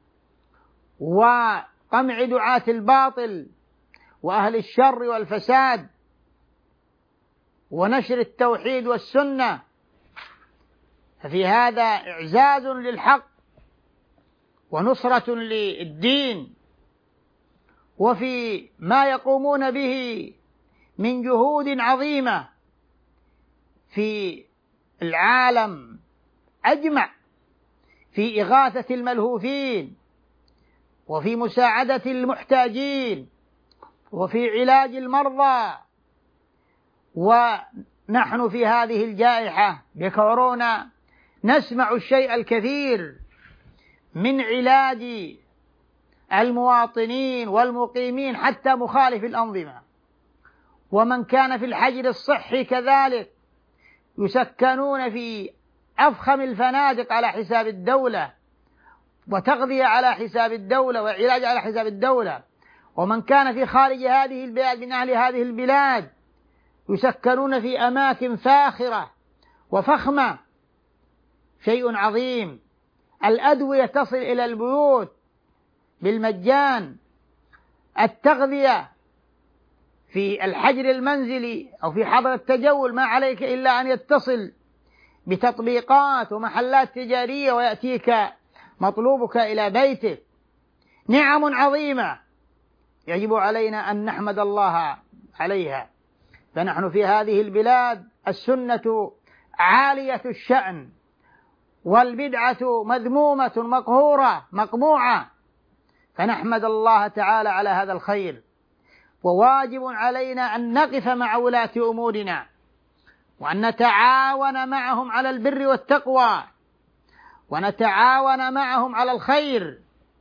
وقمع دعاة الباطل وأهل الشر والفساد، ونشر التوحيد والسنة. ففي هذا إعزاز للحق ونصرة للدين، وفي ما يقومون به من جهود عظيمة في العالم أجمع في إغاثة الملهوفين، وفي مساعدة المحتاجين، وفي علاج المرضى. ونحن في هذه الجائحة بكورونا نسمع الشيء الكثير من علاج المواطنين والمقيمين حتى مخالف الأنظمة، ومن كان في الحجر الصحي كذلك يسكنون في أفخم الفنادق على حساب الدولة، وتغذية على حساب الدولة، وعلاج على حساب الدولة. ومن كان في خارج هذه البلاد من أهل هذه البلاد يسكنون في أماكن فاخرة وفخمة. شيء عظيم. الأدوية تصل إلى البيوت بالمجان. التغذية في الحجر المنزلي أو في حضر التجول ما عليك إلا أن يتصل بتطبيقات ومحلات تجارية ويأتيك مطلوبك إلى بيتك. نعم عظيمة يجب علينا أن نحمد الله عليها. فنحن في هذه البلاد السنة عالية الشأن، والبدعة مذمومة مقهورة مقموعة، فنحمد الله تعالى على هذا الخير. وواجب علينا أن نقف مع ولاة أمورنا، وأن نتعاون معهم على البر والتقوى، ونتعاون معهم على الخير.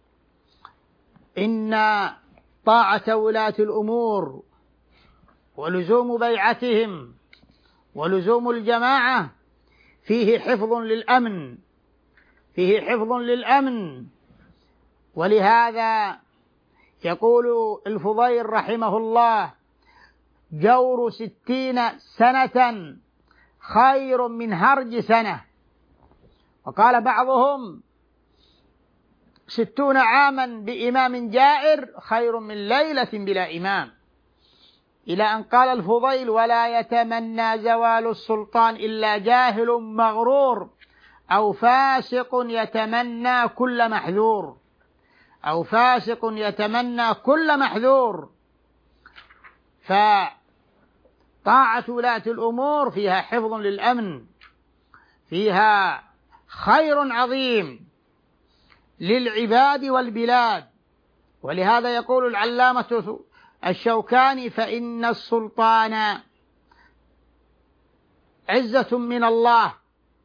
إن طاعة ولاة الأمور ولزوم بيعتهم ولزوم الجماعة فيه حفظ للأمن، فيه حفظ للأمن. ولهذا يقول الفضيل رحمه الله: جور ستين سنة خير من هرج سنة. وقال بعضهم: ستون عاما بإمام جائر خير من ليلة بلا إمام. إلى أن قال الفضيل: ولا يتمنى زوال السلطان إلا جاهل مغرور، أو فاسق يتمنى كل محذور، أو فاسق يتمنى كل محذور. فطاعة ولاة الأمور فيها حفظ للأمن، فيها خير عظيم للعباد والبلاد. ولهذا يقول العلامة الشوكاني: فإن السلطان عزة من الله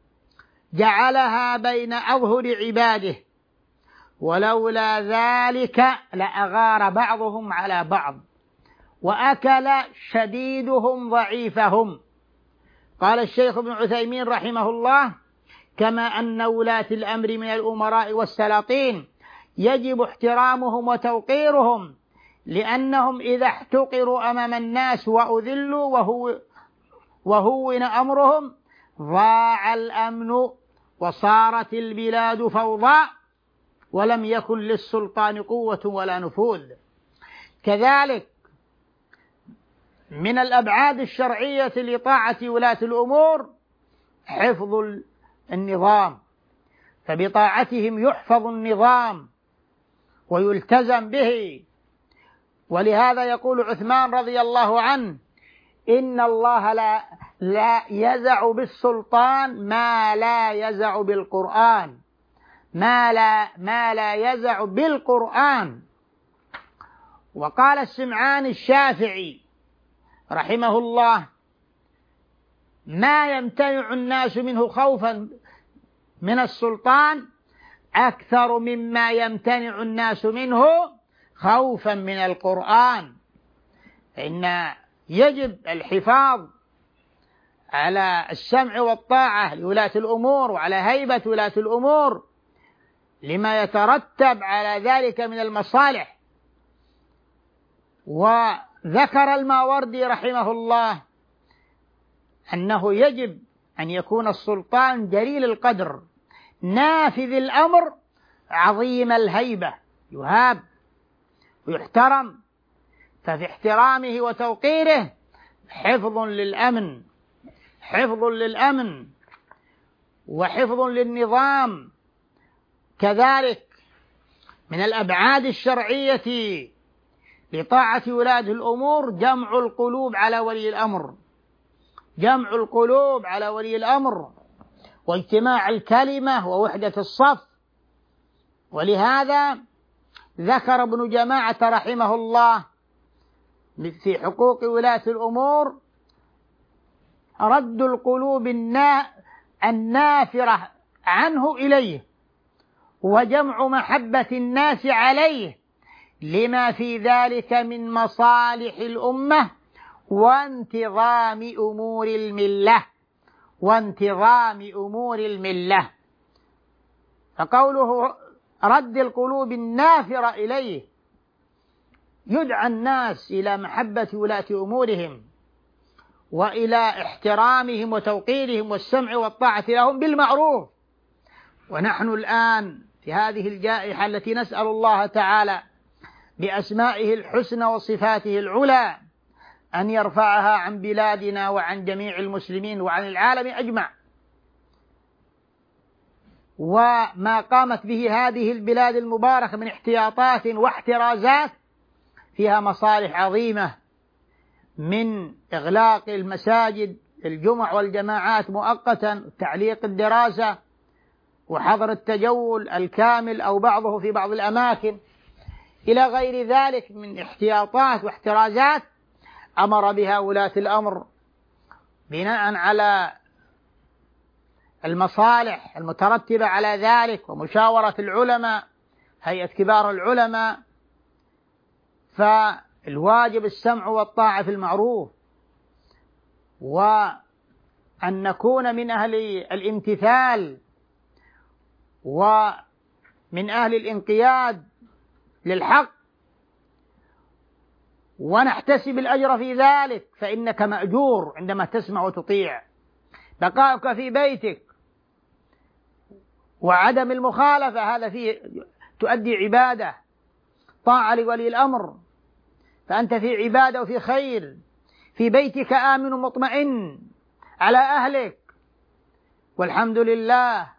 جعلها بين أظهر عباده، ولولا ذلك لأغار بعضهم على بعض وأكل شديدهم ضعيفهم. قال الشيخ ابن عثيمين رحمه الله: كما أن ولاة الأمر من الأمراء والسلاطين يجب احترامهم وتوقيرهم، لأنهم إذا احتقروا أمام الناس وأذلوا وهو وهون أمرهم ضاع الأمن وصارت البلاد فوضى، ولم يكن للسلطان قوة ولا نفوذ. كذلك من الأبعاد الشرعية لطاعة ولاة الأمور حفظ النظام، فبطاعتهم يحفظ النظام ويلتزم به. ولهذا يقول عثمان رضي الله عنه: إن الله لا, لا يزع بالسلطان ما لا يزع بالقرآن، ما لا, ما لا يزع بالقرآن. وقال السمعان الشافعي رحمه الله: ما يمتنع الناس منه خوفا من السلطان أكثر مما يمتنع الناس منه خوفا من القرآن، فإن يجب الحفاظ على السمع والطاعة لولاة الأمور وعلى هيبة ولاة الأمور لما يترتب على ذلك من المصالح. وذكر الماوردي رحمه الله أنه يجب أن يكون السلطان جليل القدر نافذ الأمر عظيم الهيبة، يهاب ويحترم، ففي احترامه وتوقيره حفظ للأمن حفظ للأمن وحفظ للنظام. كذلك من الأبعاد الشرعية لطاعة ولاة الأمور جمع القلوب على ولي الأمر جمع القلوب على ولي الأمر واجتماع الكلمة ووحدة الصف. ولهذا ذكر ابن جماعة رحمه الله في حقوق ولاة الأمور رد القلوب النافرة عنه إليه وجمع محبة الناس عليه لما في ذلك من مصالح الأمة وانتظام أمور الملة وانتظام أمور الملة. فقوله رد القلوب النافرة إليه يدعى الناس إلى محبة ولاة أمورهم وإلى احترامهم وتوقيرهم والسمع والطاعة لهم بالمعروف. ونحن الآن في هذه الجائحة التي نسأل الله تعالى بأسمائه الحسنى وصفاته العلى أن يرفعها عن بلادنا وعن جميع المسلمين وعن العالم أجمع، وما قامت به هذه البلاد المباركة من احتياطات واحترازات فيها مصالح عظيمة، من إغلاق المساجد الجمع والجماعات مؤقتا، تعليق الدراسة، وحظر التجول الكامل أو بعضه في بعض الأماكن، إلى غير ذلك من احتياطات واحترازات أمر بها ولاة الأمر بناء على المصالح المترتبة على ذلك ومشاورة العلماء، هيئة كبار العلماء. فالواجب السمع والطاعة في المعروف، وأن نكون من أهل الامتثال ومن أهل الانقياد للحق ونحتسب الأجر في ذلك، فإنك مأجور عندما تسمع وتطيع. بقاؤك في بيتك وعدم المخالفة هذا فيه تؤدي عبادة طاعة لولي الأمر، فأنت في عبادة وفي خير، في بيتك آمن مطمئن على أهلك. والحمد لله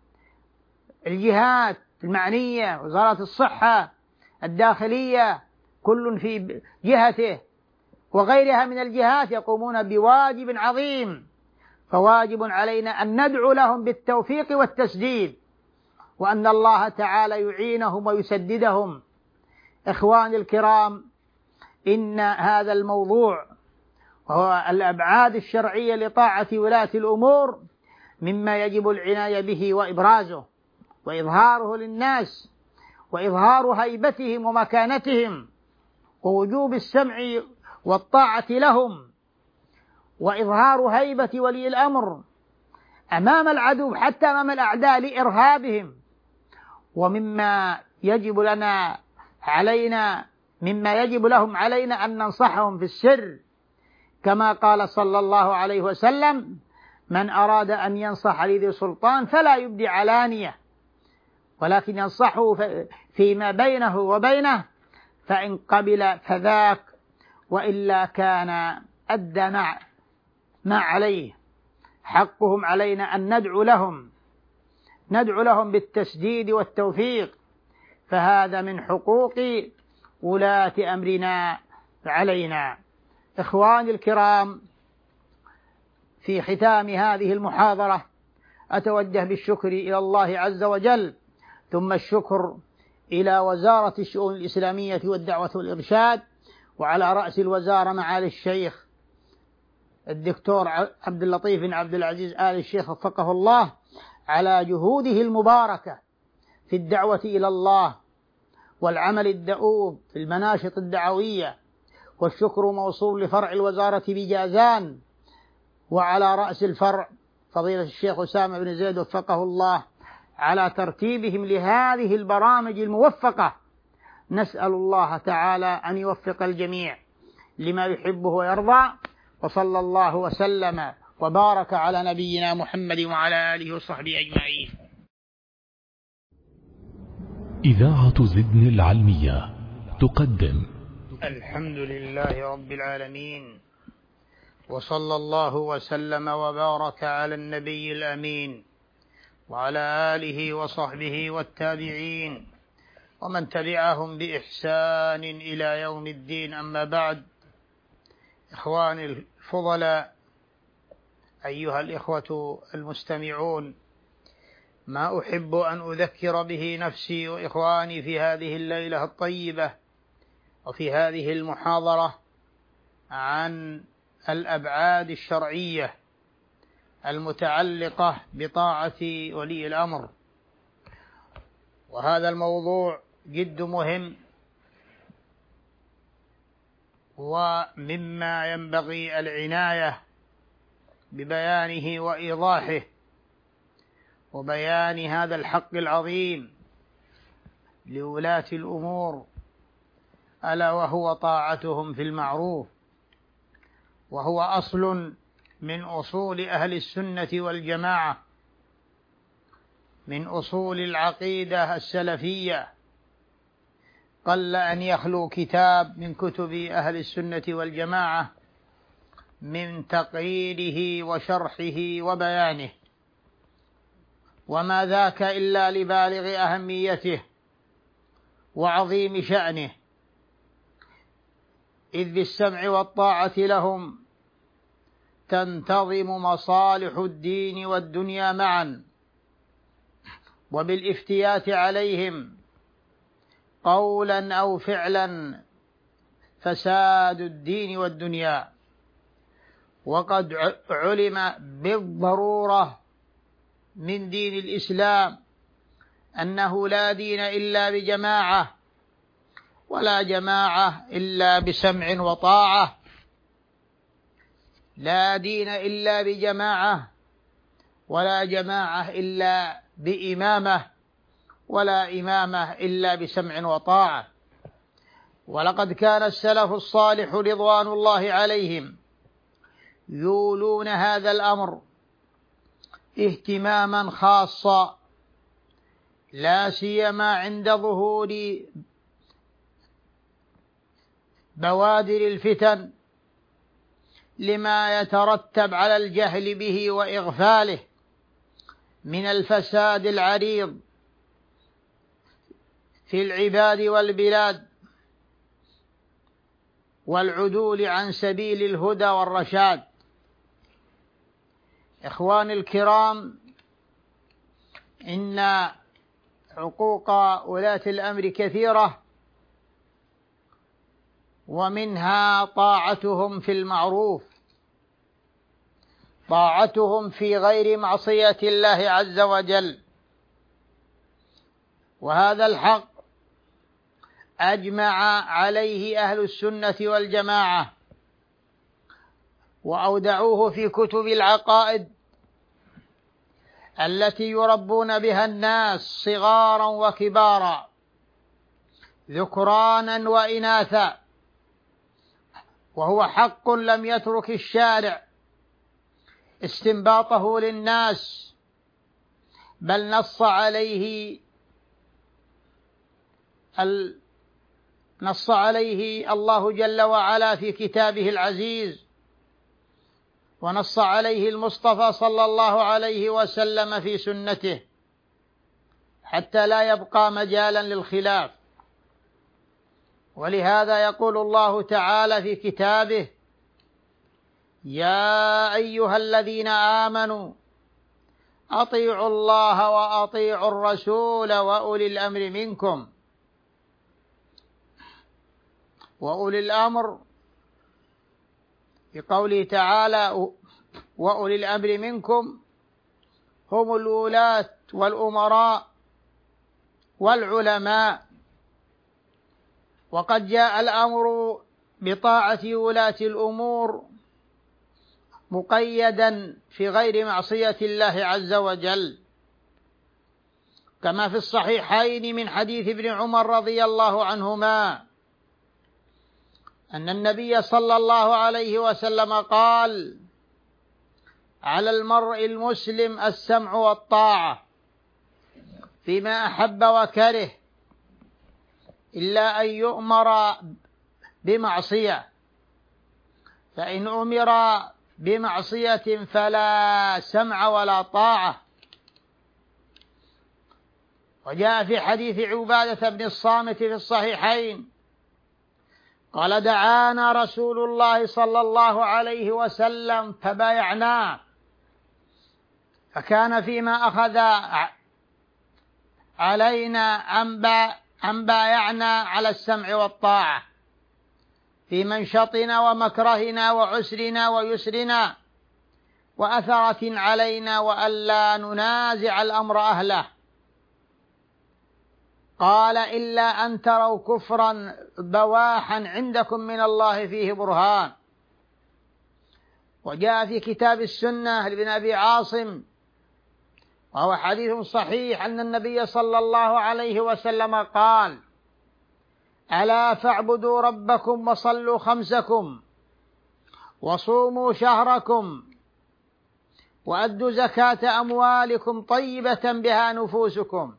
الجهات المعنية وزارة الصحة الداخلية كل في جهته وغيرها من الجهات يقومون بواجب عظيم، فواجب علينا أن ندعو لهم بالتوفيق والتسديد، وأن الله تعالى يعينهم ويسددهم. إخواني الكرام، إن هذا الموضوع وهو الأبعاد الشرعية لطاعة ولاة الأمور مما يجب العناية به وإبرازه وإظهاره للناس، وإظهار هيبتهم ومكانتهم، ووجوب السمع والطاعة لهم، وإظهار هيبة ولي الأمر أمام العدو حتى أمام الأعداء لإرهابهم. ومما يجب لنا علينا مما يجب لهم علينا أن ننصحهم في السر، كما قال صلى الله عليه وسلم: من أراد أن ينصح لذي سلطان فلا يبدي علانية، ولكن ينصحه فيما بينه وبينه، فإن قبل فذاك، وإلا كان أدى ما ما عليه. حقهم علينا أن ندعو لهم ندعو لهم بالتسديد والتوفيق، فهذا من حقوق ولاة أمرنا علينا. إخواني الكرام، في ختام هذه المحاضرة أتوجه بالشكر إلى الله عز وجل، ثم الشكر إلى وزارة الشؤون الإسلامية والدعوة والإرشاد، وعلى رأس الوزارة معالي الشيخ الدكتور عبد اللطيف بن عبد العزيز آل الشيخ وفقه الله على جهوده المباركة في الدعوة إلى الله والعمل الدؤوب في المناشط الدعوية، والشكر موصول لفرع الوزارة بجازان، وعلى رأس الفرع فضيلة الشيخ أسامة بن زيد وفقه الله على ترتيبهم لهذه البرامج الموفقة. نسأل الله تعالى أن يوفق الجميع لما يحبه ويرضى، وصلى الله وسلم وبارك على نبينا محمد وعلى آله وصحبه أجمعين. إذاعة زدن العلمية تقدم. الحمد لله رب العالمين، وصلى الله وسلم وبارك على النبي الأمين وعلى آله وصحبه والتابعين ومن تبعهم بإحسان إلى يوم الدين. أما بعد، إخواني الفضلاء، أيها الإخوة المستمعون، ما أحب أن أذكر به نفسي وإخواني في هذه الليلة الطيبة وفي هذه المحاضرة عن الأبعاد الشرعية المتعلقة بطاعة ولي الأمر. وهذا الموضوع جد مهم، ومما ينبغي العناية ببيانه وإيضاحه وبيان هذا الحق العظيم لولاة الأمور، ألا وهو طاعتهم في المعروف، وهو أصل من أصول أهل السنة والجماعة، من أصول العقيدة السلفية. قل أن يخلو كتاب من كتب أهل السنة والجماعة من تقريره وشرحه وبيانه، وما ذاك إلا لبالغ أهميته وعظيم شأنه، إذ بالسمع والطاعة لهم تنتظم مصالح الدين والدنيا معا، وبالافتيات عليهم قولا أو فعلا فساد الدين والدنيا. وقد علم بالضرورة من دين الإسلام أنه لا دين إلا بجماعة، ولا جماعة إلا بسمع وطاعة، لا دين إلا بجماعة، ولا جماعة إلا بإمامة، ولا إمامة إلا بسمع وطاعة. ولقد كان السلف الصالح رضوان الله عليهم يولون هذا الأمر اهتماما خاصا، لا سيما عند ظهور بوادر الفتن لما يترتب على الجهل به وإغفاله من الفساد العريض في العباد والبلاد، والعدول عن سبيل الهدى والرشاد. إخواني الكرام، إن حقوق ولاة الأمر كثيرة، ومنها طاعتهم في المعروف، طاعتهم في غير معصية الله عز وجل. وهذا الحق أجمع عليه أهل السنة والجماعة، وأودعوه في كتب العقائد التي يربون بها الناس صغارا وكبارا، ذكرانا وإناثا. وهو حق لم يترك الشارع استنباطه للناس، بل نص عليه ال... نص عليه الله جل وعلا في كتابه العزيز، ونص عليه المصطفى صلى الله عليه وسلم في سنته، حتى لا يبقى مجالا للخلاف. ولهذا يقول الله تعالى في كتابه: يا أيها الذين آمنوا أطيعوا الله وأطيعوا الرسول وأولي الأمر منكم. وأولي الأمر في قوله تعالى وأولي الأمر منكم هم الولاة والأمراء والعلماء وقد جاء الأمر بطاعة ولاة الأمور مقيدا في غير معصية الله عز وجل، كما في الصحيحين من حديث ابن عمر رضي الله عنهما أن النبي صلى الله عليه وسلم قال: على المرء المسلم السمع والطاعة فيما أحب وكره، إلا أن يؤمر بمعصية، فإن أمر بمعصية فلا سمع ولا طاعة. وجاء في حديث عبادة بن الصامت في الصحيحين قال: دعانا رسول الله صلى الله عليه وسلم فبايعناه، فكان فيما أخذ علينا أن بايعنا على السمع والطاعة في منشطنا ومكرهنا وعسرنا ويسرنا وأثرة علينا، وألا ننازع الأمر أهله. قال: إلا أن تروا كفرا بواحا عندكم من الله فيه برهان. وجاء في كتاب السنة لابن أبي عاصم وهو حديث صحيح أن النبي صلى الله عليه وسلم قال: ألا فاعبدوا ربكم وصلوا خمسكم وصوموا شهركم وأدوا زكاة أموالكم طيبة بها نفوسكم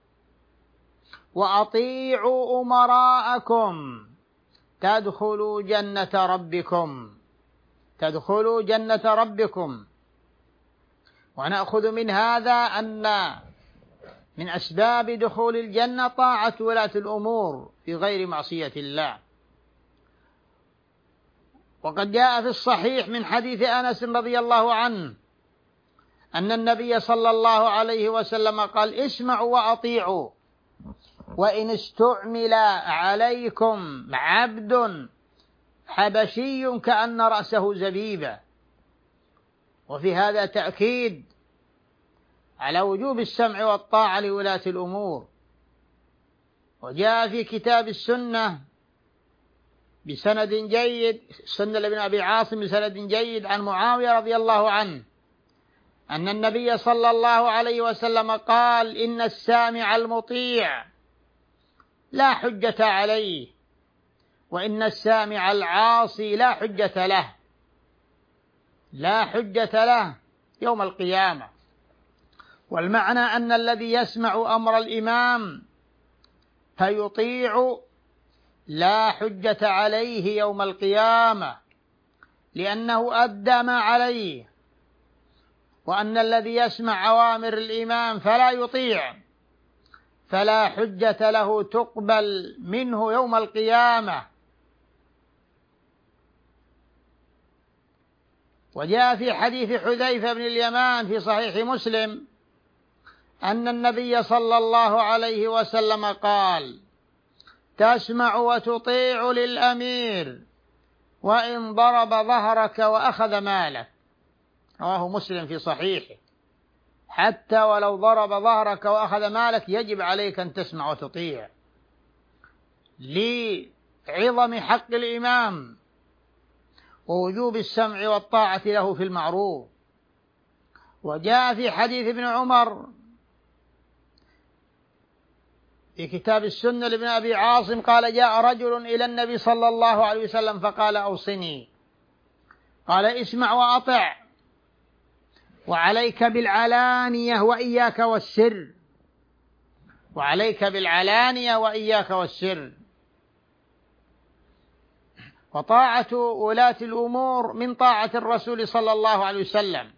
وأطيعوا أمراءكم تدخلوا جنة ربكم تدخلوا جنة ربكم. ونأخذ من هذا أن من أسباب دخول الجنة طاعة ولاة الأمور في غير معصية الله. وقد جاء في الصحيح من حديث أنس رضي الله عنه أن النبي صلى الله عليه وسلم قال: اسمعوا وأطيعوا، وإن استعمل عليكم عبد حبشي كأن رأسه زبيبة. وفي هذا تأكيد على وجوب السمع والطاعة لولاة الأمور. وجاء في كتاب السنة بسند جيد، سنة لابن أبي عاصم بسند جيد عن معاوية رضي الله عنه أن النبي صلى الله عليه وسلم قال: إن السامع المطيع لا حجة عليه، وإن السامع العاصي لا حجة له لا حجة له يوم القيامة. والمعنى أن الذي يسمع أمر الإمام فيطيع لا حجة عليه يوم القيامة، لأنه أدى ما عليه. وأن الذي يسمع أوامر الإمام فلا يطيع فلا حجة له تقبل منه يوم القيامة. وجاء في حديث حذيفة بن اليمان في صحيح مسلم أن النبي صلى الله عليه وسلم قال: تسمع وتطيع للأمير وإن ضرب ظهرك وأخذ مالك. رواه مسلم في صحيحه. حتى ولو ضرب ظهرك وأخذ مالك يجب عليك أن تسمع وتطيع لعظم حق الإمام ووجوب السمع والطاعة له في المعروف. وجاء في حديث ابن عمر في كتاب السنة لابن أبي عاصم قال: جاء رجل إلى النبي صلى الله عليه وسلم فقال: أوصني. قال: اسمع وأطع، وعليك بالعلانية وإياك والسر وعليك بالعلانية وإياك والسر. وطاعة ولاة الأمور من طاعة الرسول صلى الله عليه وسلم.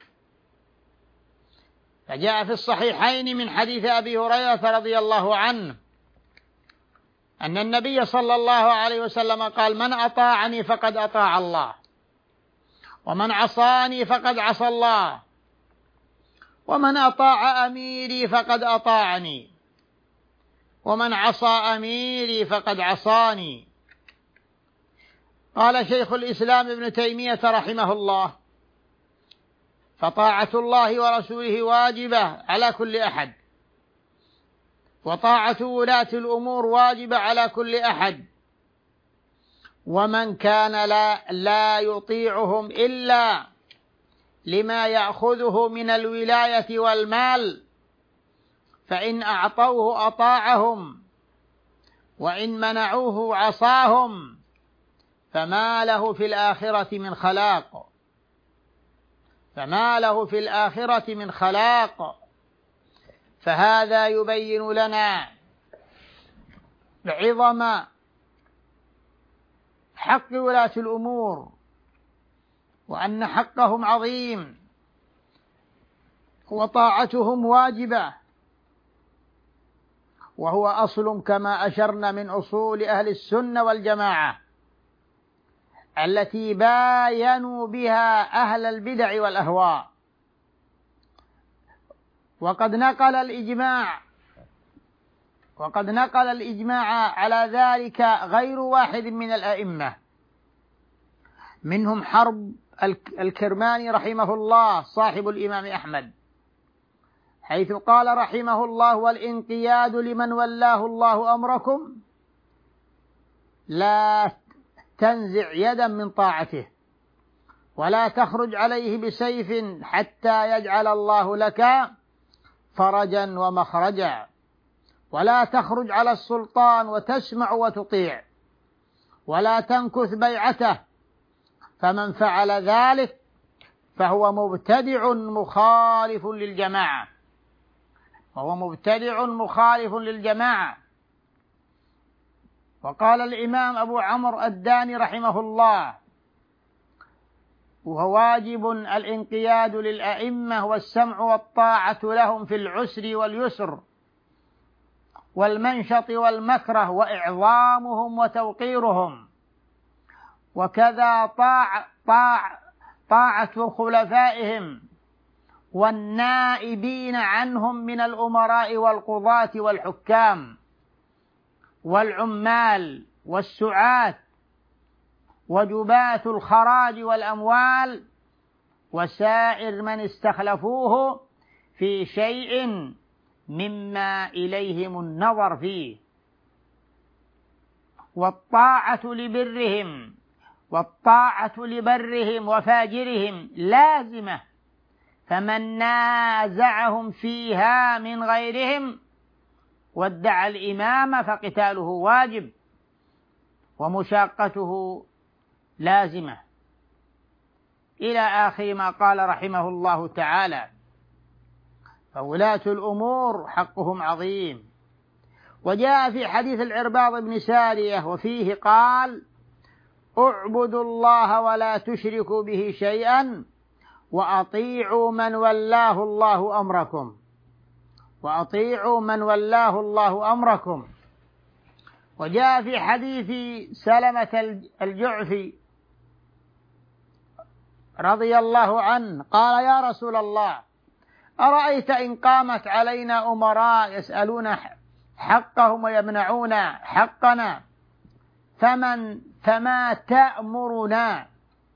فجاء في الصحيحين من حديث أبي هريرة رضي الله عنه أن النبي صلى الله عليه وسلم قال: من أطاعني فقد أطاع الله، ومن عصاني فقد عصى الله، ومن أطاع أميري فقد أطاعني، ومن عصى أميري فقد عصاني. قال شيخ الإسلام ابن تيمية رحمه الله: فطاعة الله ورسوله واجبة على كل أحد، وطاعة ولاة الأمور واجبة على كل أحد، ومن كان لا, لا يطيعهم إلا لما يأخذه من الولاية والمال فإن أعطوه أطاعهم وإن منعوه عصاهم فما له في الآخرة من خلاق فما له في الآخرة من خلاق. فهذا يبين لنا عظم حق ولاة الأمور وأن حقهم عظيم وطاعتهم واجبة، وهو أصل كما أشرنا من أصول أهل السنة والجماعة التي باينوا بها أهل البدع والأهواء. وقد نقل الإجماع وقد نقل الإجماع على ذلك غير واحد من الأئمة، منهم حرب الكرماني رحمه الله صاحب الإمام أحمد، حيث قال رحمه الله: والانقياد لمن ولاه الله أمركم لا تنزع يدا من طاعته ولا تخرج عليه بسيف حتى يجعل الله لك فرجا ومخرجا، ولا تخرج على السلطان وتسمع وتطيع ولا تنكث بيعته، فمن فعل ذلك فهو مبتدع مخالف للجماعة وهو مبتدع مخالف للجماعة. وقال الإمام أبو عمرو الداني رحمه الله: وهو واجب الانقياد للأئمة والسمع والطاعة لهم في العسر واليسر والمنشط والمكره وإعظامهم وتوقيرهم، وكذا طاع طاع طاعة خلفائهم والنائبين عنهم من الأمراء والقضاة والحكام والعمال والسعاة وجباة الخراج والأموال وسائر من استخلفوه في شيء مما إليهم النظر فيه، والطاعة لبرهم والطاعة لبرهم وفاجرهم لازمة، فمن نازعهم فيها من غيرهم وادعى الإمامة فقتاله واجب ومشاقته لازمة، إلى آخر ما قال رحمه الله تعالى. فولاة الأمور حقهم عظيم. وجاء في حديث العرباض بن سارية وفيه قال: اعبدوا الله ولا تشركوا به شيئا وأطيعوا من ولاه الله أمركم وأطيعوا من ولاه الله أمركم. وجاء في حديث سلمة الجعفي رضي الله عنه قال: يا رسول الله، أرأيت إن قامت علينا أمراء يسألون حقهم ويمنعون حقنا فمن فما تأمرنا؟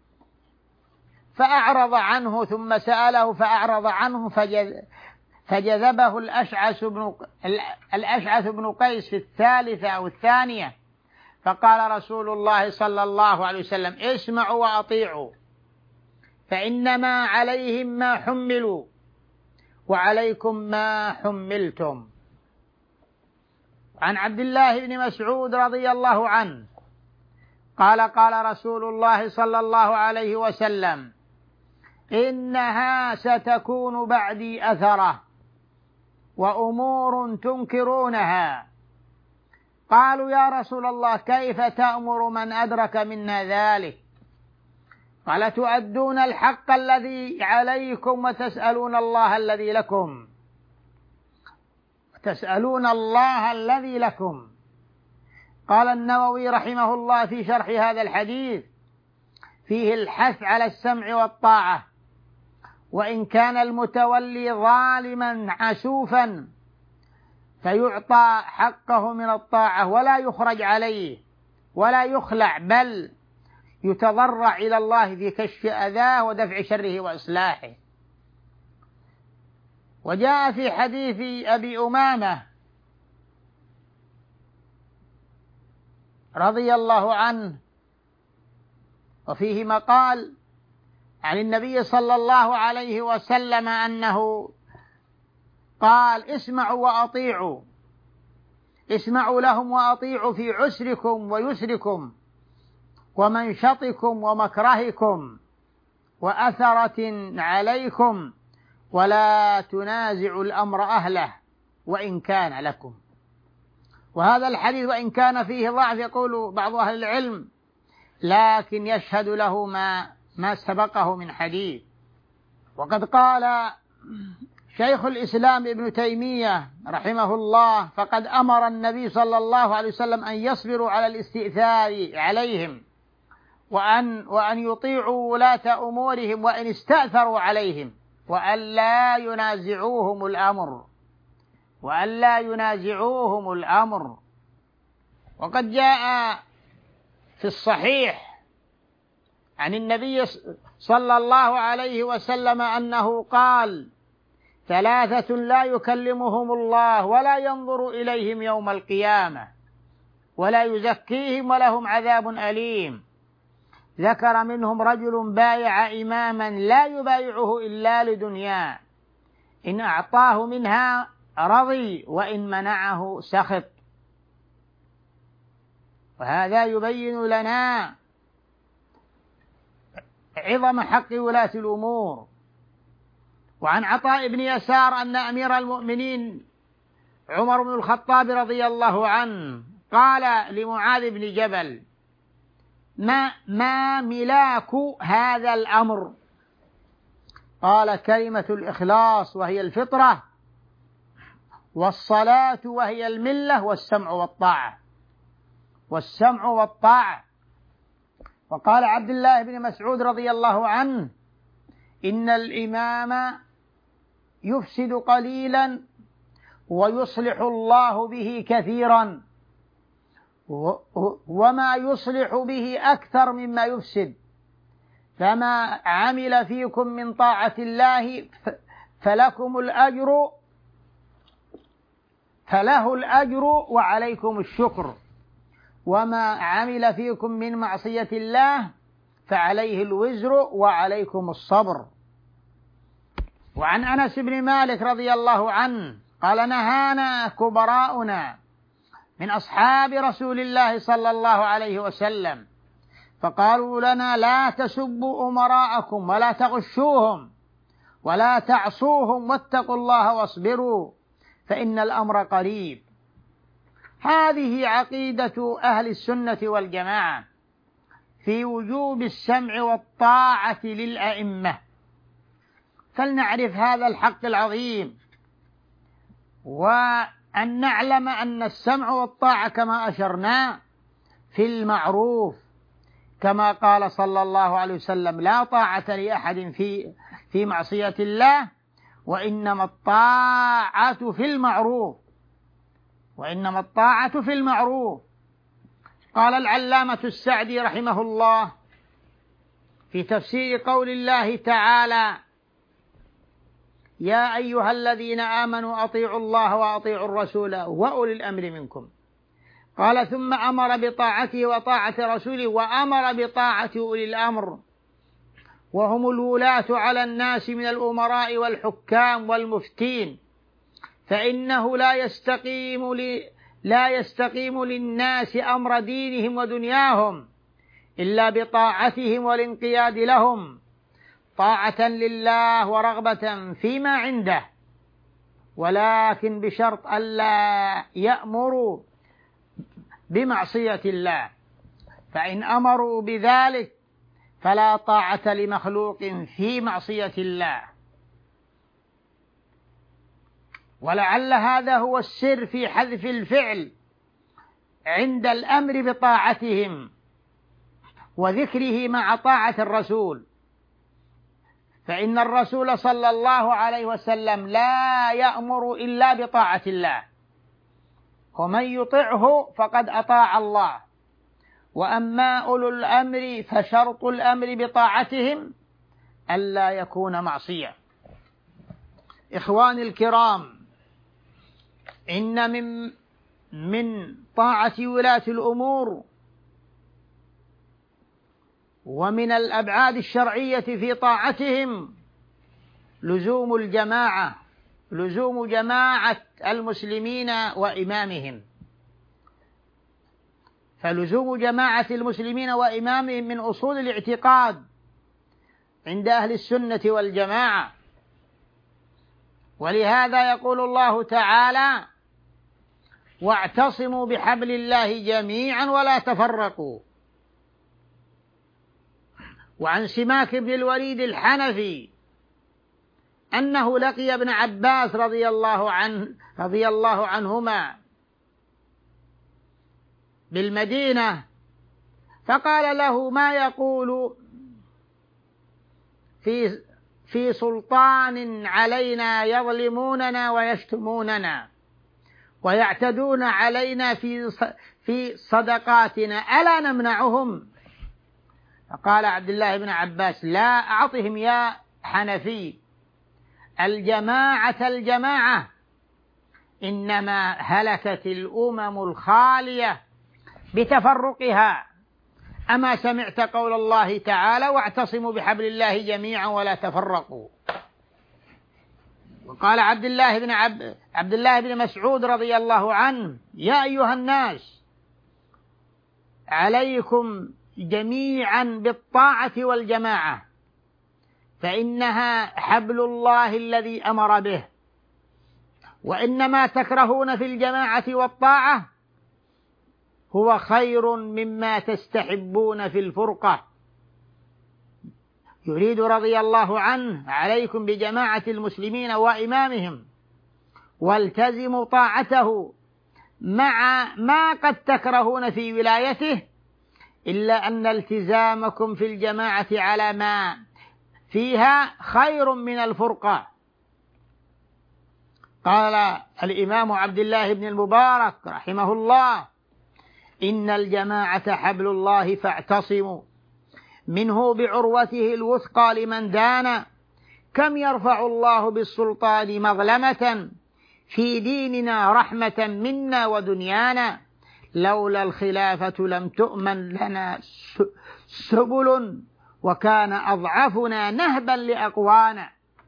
فأعرض عنه ثم سأله فأعرض عنه فجذبه الأشعث بن الأشعث بن قيس في الثالثة أو الثانية، فقال رسول الله صلى الله عليه وسلم: اسمعوا وأطيعوا، فإنما عليهم ما حملوا وعليكم ما حملتم. عن عبد الله بن مسعود رضي الله عنه قال: قال رسول الله صلى الله عليه وسلم: إنها ستكون بعدي أثرة وأمور تنكرونها. قالوا: يا رسول الله، كيف تأمر من أدرك منا ذلك؟ قال: تؤدون الحق الذي عليكم وتسألون الله الذي لكم تسألون الله الذي لكم. قال النووي رحمه الله في شرح هذا الحديث: فيه الحث على السمع والطاعة، وإن كان المتولي ظالما عسوفا فيعطى حقه من الطاعة ولا يخرج عليه ولا يخلع، بل يتضرع إلى الله في كشف أذاه ودفع شره وإصلاحه. وجاء في حديث أبي أمامة رضي الله عنه، وفيه مقال عن النبي صلى الله عليه وسلم أنه قال: اسمعوا وأطيعوا، اسمعوا لهم وأطيعوا في عسركم ويسركم ومنشطكم ومكرهكم وأثرة عليكم، ولا تنازعوا الأمر أهله وإن كان لكم. وهذا الحديث وإن كان فيه ضعف يقول بعض أهل العلم، لكن يشهد له ما ما سبقه من حديث. وقد قال شيخ الإسلام ابن تيمية رحمه الله: فقد أمر النبي صلى الله عليه وسلم أن يصبروا على الاستئثار عليهم، وأن وأن يطيعوا ولاة أمورهم وإن استأثروا عليهم، وأن لا ينازعوهم الأمر وأن لا ينازعوهم الأمر. وقد جاء في الصحيح عن النبي صلى الله عليه وسلم أنه قال: ثلاثة لا يكلمهم الله ولا ينظر إليهم يوم القيامة ولا يزكيهم ولهم عذاب أليم. ذكر منهم رجل بايع إماما لا يبايعه إلا لدنياه، إن أعطاه منها رضي وإن منعه سخط. وهذا يبين لنا عظم حق ولاة الأمور. وعن عطاء بن يسار أن أمير المؤمنين عمر بن الخطاب رضي الله عنه قال لمعاذ بن جبل: ما, ما ملاك هذا الأمر؟ قال: كلمة الإخلاص وهي الفطرة، والصلاة وهي الملة، والسمع والطاعة والسمع والطاعة. وقال عبد الله بن مسعود رضي الله عنه: إن الإمام يفسد قليلا ويصلح الله به كثيرا، وما يصلح به أكثر مما يفسد، فما عمل فيكم من طاعة الله فلكم الأجر فله الأجر وعليكم الشكر، وما عمل فيكم من معصية الله فعليه الوزر وعليكم الصبر. وعن أنس بن مالك رضي الله عنه قال: نهانا كبراؤنا من أصحاب رسول الله صلى الله عليه وسلم، فقالوا لنا: لا تسبوا أمراءكم ولا تغشوهم ولا تعصوهم، واتقوا الله واصبروا فإن الأمر قريب. هذه عقيدة أهل السنة والجماعة في وجوب السمع والطاعة للأئمة. فلنعرف هذا الحق العظيم، وأن نعلم أن السمع والطاعة كما أشرنا في المعروف، كما قال صلى الله عليه وسلم: لا طاعة لأحد في في معصية الله، وإنما الطاعة في المعروف وإنما الطاعة في المعروف. قال العلامة السعدي رحمه الله في تفسير قول الله تعالى: يا أيها الذين آمنوا أطيعوا الله وأطيعوا الرسول وأولي الأمر منكم. قال: ثم أمر بطاعته وطاعة رسوله، وأمر بطاعة أولي الأمر، وهم الولاة على الناس من الأمراء والحكام والمفتين، فإنه لا يستقيم ل... لا يستقيم للناس أمر دينهم ودنياهم إلا بطاعتهم والانقياد لهم، طاعة لله ورغبة فيما عنده، ولكن بشرط ألا يأمروا بمعصية الله، فإن أمروا بذلك فلا طاعة لمخلوق في معصية الله. ولعل هذا هو السر في حذف الفعل عند الأمر بطاعتهم وذكره مع طاعة الرسول، فإن الرسول صلى الله عليه وسلم لا يأمر إلا بطاعة الله، ومن يطعه فقد أطاع الله. وأما أولو الأمر فشرط الأمر بطاعتهم ألا يكون معصية. إخواني الكرام، إن من من طاعة ولاة الأمور ومن الأبعاد الشرعية في طاعتهم لزوم الجماعة، لزوم جماعة المسلمين وإمامهم. فلزوم جماعة المسلمين وإمامهم من أصول الاعتقاد عند أهل السنة والجماعة. ولهذا يقول الله تعالى: واعتصموا بحبل الله جميعا ولا تفرقوا. وعن سماك بن الوليد الحنفي أنه لقي ابن عباس رضي الله عنه رضي الله عنهما بالمدينة، فقال له: ما يقول في في سلطان علينا يظلموننا ويشتموننا ويعتدون علينا في في صدقاتنا، ألا نمنعهم؟ فقال عبد الله بن عباس: لا، أعطهم يا حنفي، الجماعة الجماعة، إنما هلكت الأمم الخالية بتفرقها. أما سمعت قول الله تعالى: واعتصموا بحبل الله جميعا ولا تفرقوا؟ وقال عبد الله بن عب... عبد الله بن مسعود رضي الله عنه: يا أيها الناس، عليكم جميعا بالطاعة والجماعة، فإنها حبل الله الذي أمر به، وإنما تكرهون في الجماعة والطاعة هو خير مما تستحبون في الفرقة. يريد رضي الله عنه: عليكم بجماعة المسلمين وإمامهم، والتزموا طاعته مع ما قد تكرهون في ولايته، إلا أن التزامكم في الجماعة على ما فيها خير من الفرقة. قال الإمام عبد الله بن المبارك رحمه الله: إن الجماعة حبل الله فاعتصموا منه بعروته الوثقى لمن دان، كم يرفع الله بالسلطان مظلمة في ديننا رحمة منا ودنيانا، لولا الخلافة لم تؤمن لنا سبل، وكان أضعفنا نهبا لأقوانا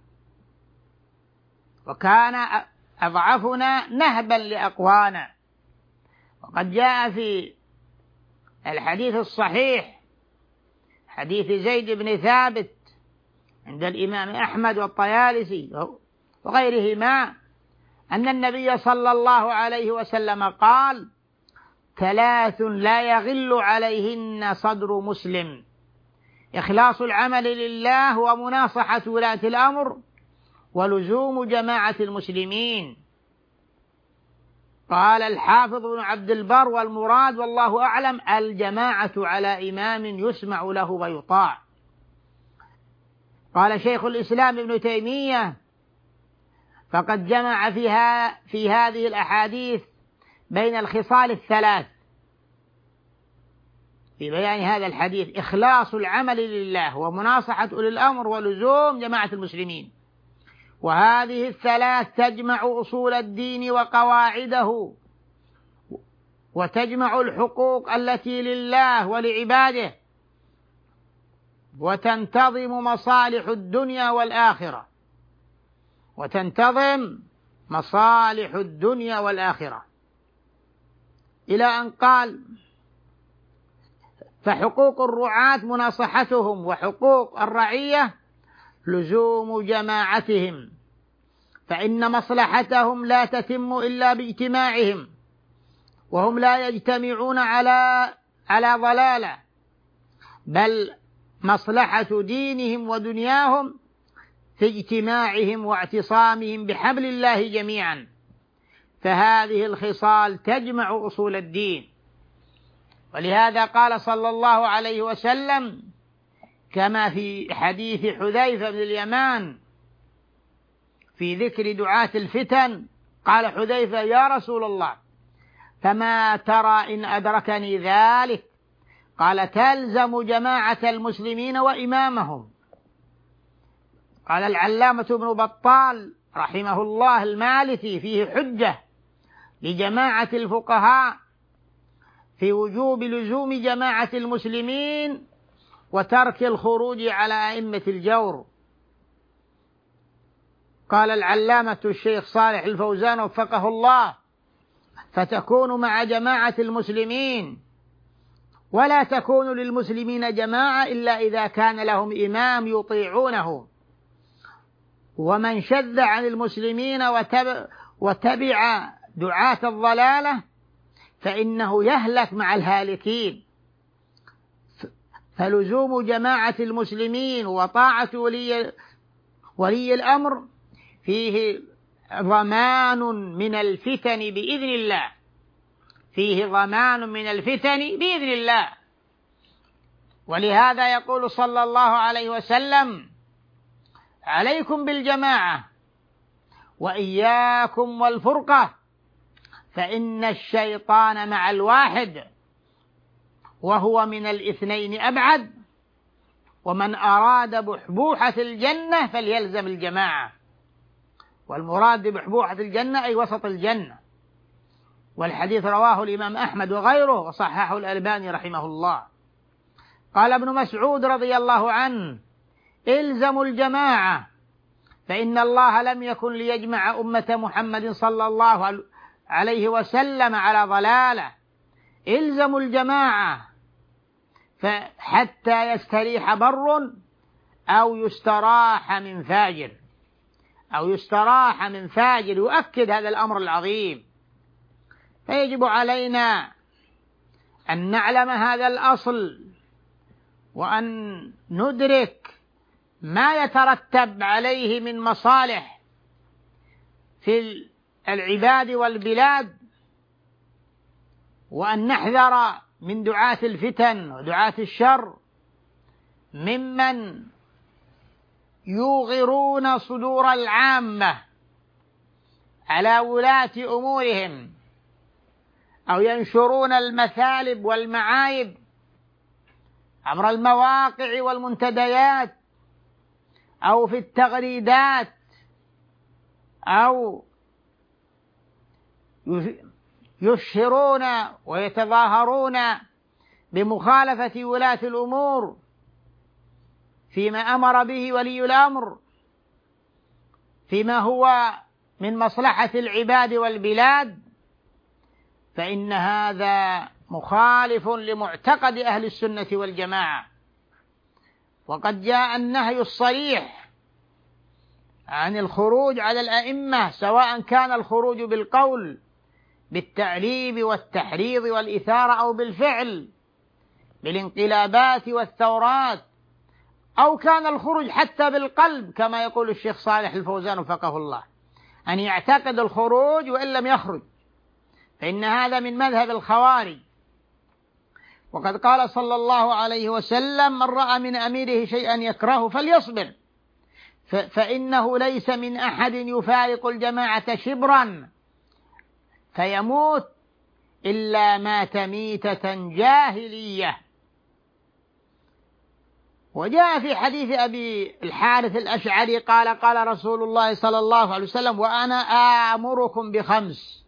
وكان أضعفنا نهبا لأقوانا. وقد جاء في الحديث الصحيح حديث زيد بن ثابت عند الإمام أحمد والطيالسي وغيرهما أن النبي صلى الله عليه وسلم قال: ثلاث لا يغل عليهن صدر مسلم: إخلاص العمل لله ومناصحة ولاة الأمر ولزوم جماعة المسلمين. قال الحافظ بن عبد البر: والمراد والله أعلم الجماعة على إمام يسمع له ويطاع. قال شيخ الإسلام ابن تيمية: فقد جمع فيها في هذه الأحاديث بين الخصال الثلاث في بيان هذا الحديث: إخلاص العمل لله ومناصحة أولي الأمر ولزوم جماعة المسلمين. وهذه الثلاث تجمع أصول الدين وقواعده، وتجمع الحقوق التي لله ولعباده، وتنتظم مصالح الدنيا والآخرة وتنتظم مصالح الدنيا والآخرة إلى أن قال: فحقوق الرعاة مناصحتهم، وحقوق الرعية لزوم جماعتهم، فإن مصلحتهم لا تتم إلا باجتماعهم، وهم لا يجتمعون على على ضلالة، بل مصلحة دينهم ودنياهم في اجتماعهم واعتصامهم بحبل الله جميعا. فهذه الخصال تجمع أصول الدين. ولهذا قال صلى الله عليه وسلم كما في حديث حذيفة بن اليمان في ذكر دعاة الفتن، قال حذيفة: يا رسول الله، فما ترى إن أدركني ذلك؟ قال: تلزم جماعة المسلمين وإمامهم. قال العلامة ابن بطال رحمه الله المالكي فيه حجة لجماعة الفقهاء في وجوب لزوم جماعة المسلمين وترك الخروج على أئمة الجور. قال العلامة الشيخ صالح الفوزان وفقه الله: فتكون مع جماعة المسلمين، ولا تكون للمسلمين جماعة إلا إذا كان لهم إمام يطيعونه، ومن شذ عن المسلمين وتبع دعاة الضلالة فإنه يهلك مع الهالكين. فلزوم جماعة المسلمين وطاعة ولي, ولي الأمر فيه ضمان من الفتن بإذن الله، فيه ضمان من الفتن بإذن الله. ولهذا يقول صلى الله عليه وسلم: عليكم بالجماعة وإياكم والفرقة، فإن الشيطان مع الواحد وهو من الاثنين أبعد، ومن أراد بحبوحة الجنة فليلزم الجماعة. والمراد ببحبوحة الجنة أي وسط الجنة. والحديث رواه الإمام أحمد وغيره وصححه الألباني رحمه الله. قال ابن مسعود رضي الله عنه: الزموا الجماعة، فإن الله لم يكن ليجمع أمة محمد صلى الله عليه وسلم على ضلالة. الزموا الجماعة حتى يستريح بر أو يستراح من فاجر، أو يستراح من فاجر، يؤكد هذا الأمر العظيم. فيجب علينا أن نعلم هذا الأصل، وأن ندرك ما يترتب عليه من مصالح في العباد والبلاد، وأن نحذر من دعاة الفتن ودعاة الشر، ممن يوغرون صدور العامة على ولاة أمورهم، أو ينشرون المثالب والمعايب عبر المواقع والمنتديات، أو في التغريدات، أو يشهرون ويتظاهرون بمخالفة ولاة الأمور فيما أمر به ولي الأمر، فيما هو من مصلحة العباد والبلاد، فإن هذا مخالف لمعتقد أهل السنة والجماعة. وقد جاء النهي الصريح عن الخروج على الأئمة، سواء كان الخروج بالقول بالتعليم والتحريض والإثارة، أو بالفعل بالانقلابات والثورات، أو كان الخروج حتى بالقلب كما يقول الشيخ صالح الفوزان وفقه الله، أن يعتقد الخروج وإن لم يخرج، فإن هذا من مذهب الخوارج. وقد قال صلى الله عليه وسلم: من رأى من أميره شيئا يكرهه فليصبر، فإنه ليس من أحد يفارق الجماعة شبرا فيموت إلا مات ميتة جاهلية. وجاء في حديث أبي الحارث الأشعري قال: قال رسول الله صلى الله عليه وسلم: وأنا آمركم بخمس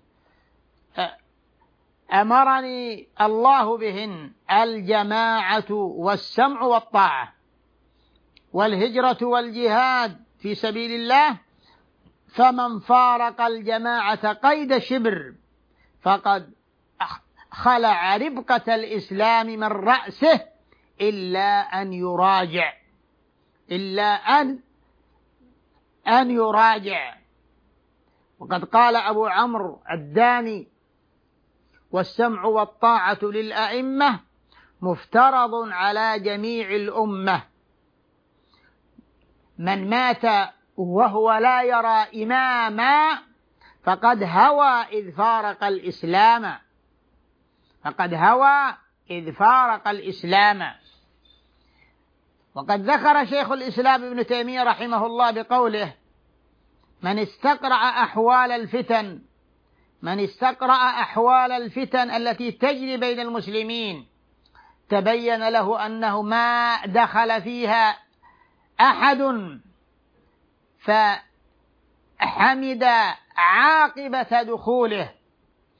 أمرني الله بهن: الجماعة والسمع والطاعة، والهجرة والجهاد في سبيل الله، فمن فارق الجماعة قيد شبر فقد خلع ربقة الإسلام من رأسه إلا أن يراجع، إلا أن أن يراجع. وقد قال أبو عمرو الداني: والسمع والطاعة للأئمة مفترض على جميع الأمة، من مات وهو لا يرى إماما فقد هوى إذ فارق الإسلام، فقد هوى إذ فارق الإسلام. وقد ذكر شيخ الإسلام ابن تيمية رحمه الله بقوله: من استقرأ أحوال الفتن من استقرأ أحوال الفتن التي تجري بين المسلمين تبين له أنه ما دخل فيها أحد فحمد عاقبة دخوله،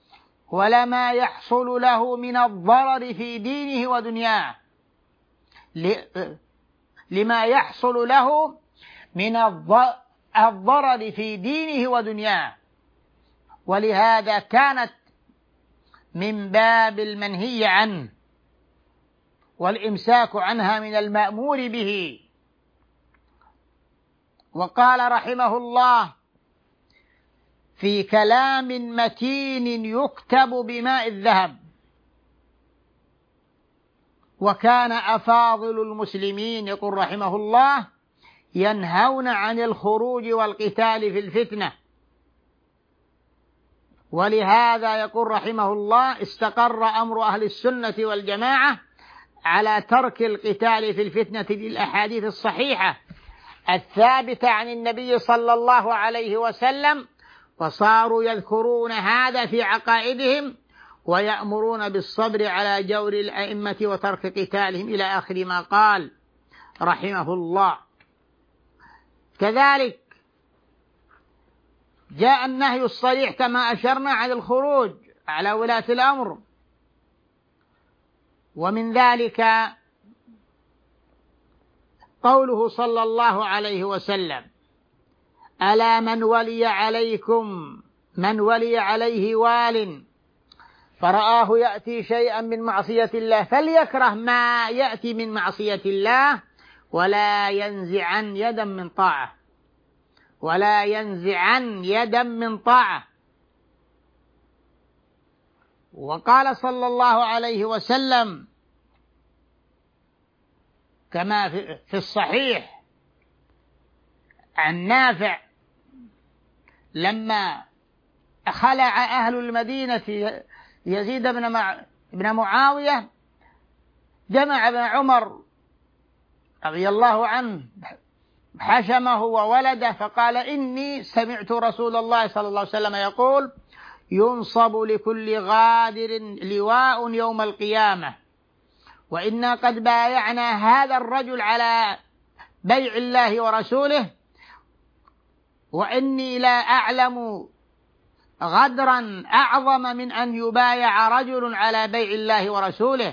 ولما يحصل له من الضرر في دينه ودنياه، لما يحصل له من الضرر في دينه ودنياه، ولهذا كانت من باب المنهي عنه والإمساك عنها من المأمور به. وقال رحمه الله في كلام متين يكتب بماء الذهب: وكان أفاضل المسلمين، يقول رحمه الله، ينهون عن الخروج والقتال في الفتنة، ولهذا يقول رحمه الله استقر أمر أهل السنة والجماعة على ترك القتال في الفتنة للأحاديث الصحيحة الثابتة عن النبي صلى الله عليه وسلم، فصاروا يذكرون هذا في عقائدهم ويأمرون بالصبر على جور الأئمة وترك قتالهم إلى آخر ما قال رحمه الله. كذلك جاء النهي الصريح كما أشرنا عن الخروج على ولاة الأمر، ومن ذلك قوله صلى الله عليه وسلم: ألا من ولي عليكم من ولي عليه وال فرآه يأتي شيئا من معصية الله فليكره ما يأتي من معصية الله ولا ينزعن يدا من طاعة ولا ينزعن يدا من طاعة. وقال صلى الله عليه وسلم كما في الصحيح عن نافع: لما خلع أهل المدينة يزيد بن معاوية جمع ابن عمر رضي الله عنه حشمه وولده فقال: إني سمعت رسول الله صلى الله عليه وسلم يقول: ينصب لكل غادر لواء يوم القيامة، وإنا قد بايعنا هذا الرجل على بيع الله ورسوله، وإني لا أعلم غدرا أعظم من أن يبايع رجل على بيع الله ورسوله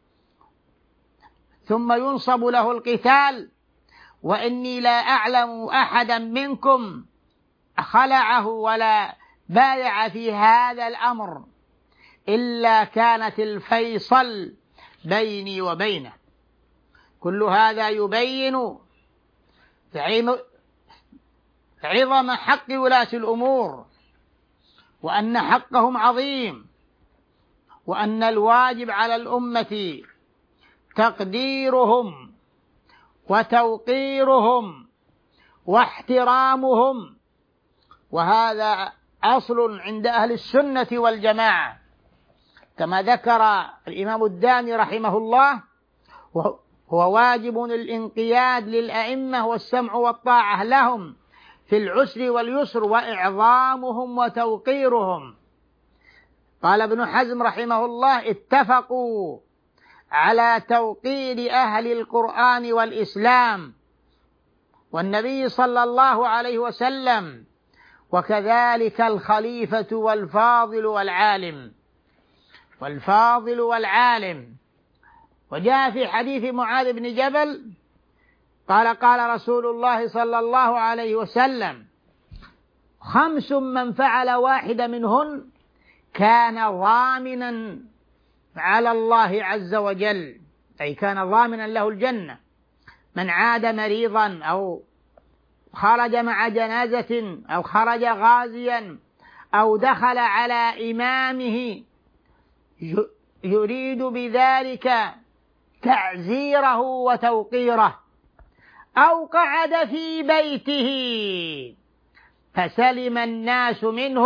ثم ينصب له القتال، وإني لا أعلم أحدا منكم خلعه ولا بايع في هذا الأمر إلا كانت الفيصل بيني وبينه. كل هذا يبين عظم حق ولاة الأمور، وأن حقهم عظيم، وأن الواجب على الأمة تقديرهم وتوقيرهم واحترامهم، وهذا أصل عند أهل السنة والجماعة، كما ذكر الإمام الداني رحمه الله: هو واجب الانقياد للأئمة والسمع والطاعة لهم في العسر واليسر وإعظامهم وتوقيرهم. قال ابن حزم رحمه الله: اتفقوا على توقير أهل القرآن والإسلام والنبي صلى الله عليه وسلم، وكذلك الخليفة والفاضل والعالم والفاضل والعالم. وجاء في حديث معاذ بن جبل قال: قال رسول الله صلى الله عليه وسلم: خمس من فعل واحدة منهن كان ضامنا على الله عز وجل، أي كان ضامنا له الجنة: من عاد مريضا أو خرج مع جنازة أو خرج غازيا أو دخل على إمامه يريد بذلك تعزيره وتوقيره، أو قعد في بيته فسلم الناس منه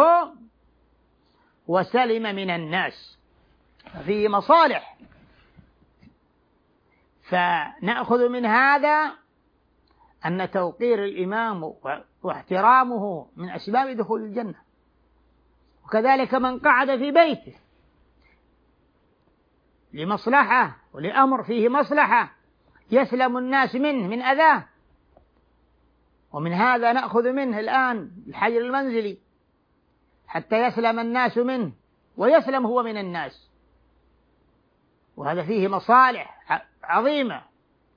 وسلم من الناس، فيه مصالح. فنأخذ من هذا أن توقير الإمام واحترامه من أسباب دخول الجنة، وكذلك من قعد في بيته لمصلحة ولأمر فيه مصلحة يسلم الناس منه من أذاه. ومن هذا نأخذ منه الآن الحجر المنزلي حتى يسلم الناس منه ويسلم هو من الناس، وهذا فيه مصالح عظيمة.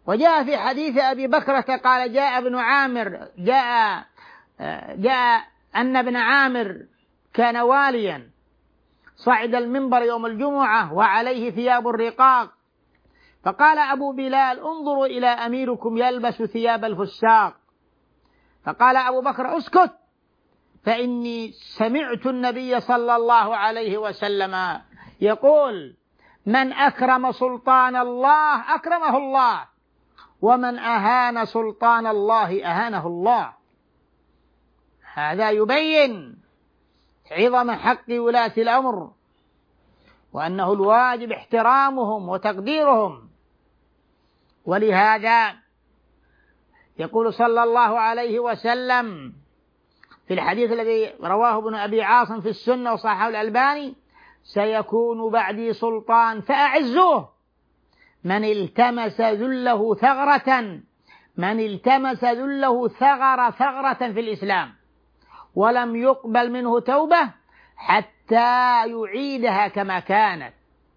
وجاء في حديث أبي بكرة قال جاء ابن عامر جاء جاء أن ابن عامر كان واليا صعد المنبر يوم الجمعة وعليه ثياب الرقاق، فقال أبو بلال انظروا إلى أميركم يلبس ثياب الفساق، فقال أبو بكر اسكت فإني سمعت النبي صلى الله عليه وسلم يقول من أكرم سلطان الله أكرمه الله، ومن أهان سلطان الله أهانه الله. هذا يبين عظم حق ولاة الأمر، وأنه الواجب احترامهم وتقديرهم. ولهذا يقول صلى الله عليه وسلم في الحديث الذي رواه ابن أبي عاصم في السنة وصححه الألباني سيكون بعدي سلطان فأعزوه من التمس ذله ثغرة من التمس ذله ثغر ثغرة في الإسلام ولم يقبل منه توبة حتى يعيدها كما كانت.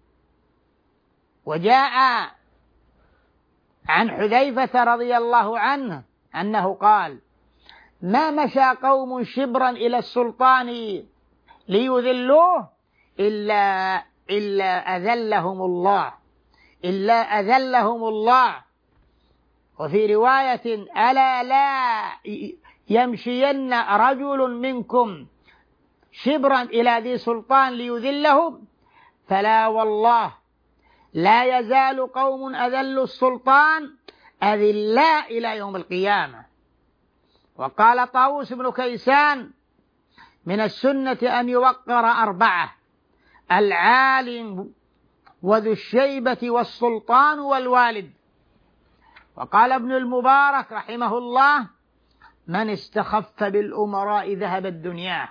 وجاء عن حذيفة رضي الله عنه أنه قال ما مشى قوم شبرا إلى السلطان ليذلوه إلا, إلا أذلهم الله إلا أذلهم الله. وفي رواية ألا لا يمشين رجل منكم شبرا إلى ذي سلطان ليذله فلا والله لا يزال قوم أذلوا السلطان أذلاء إلى يوم القيامة. وقال طاووس بن كيسان من السنة أن يوقر أربعة العالم وذو الشيبة والسلطان والوالد. وقال ابن المبارك رحمه الله من استخف بالأمراء ذهبت دنياه،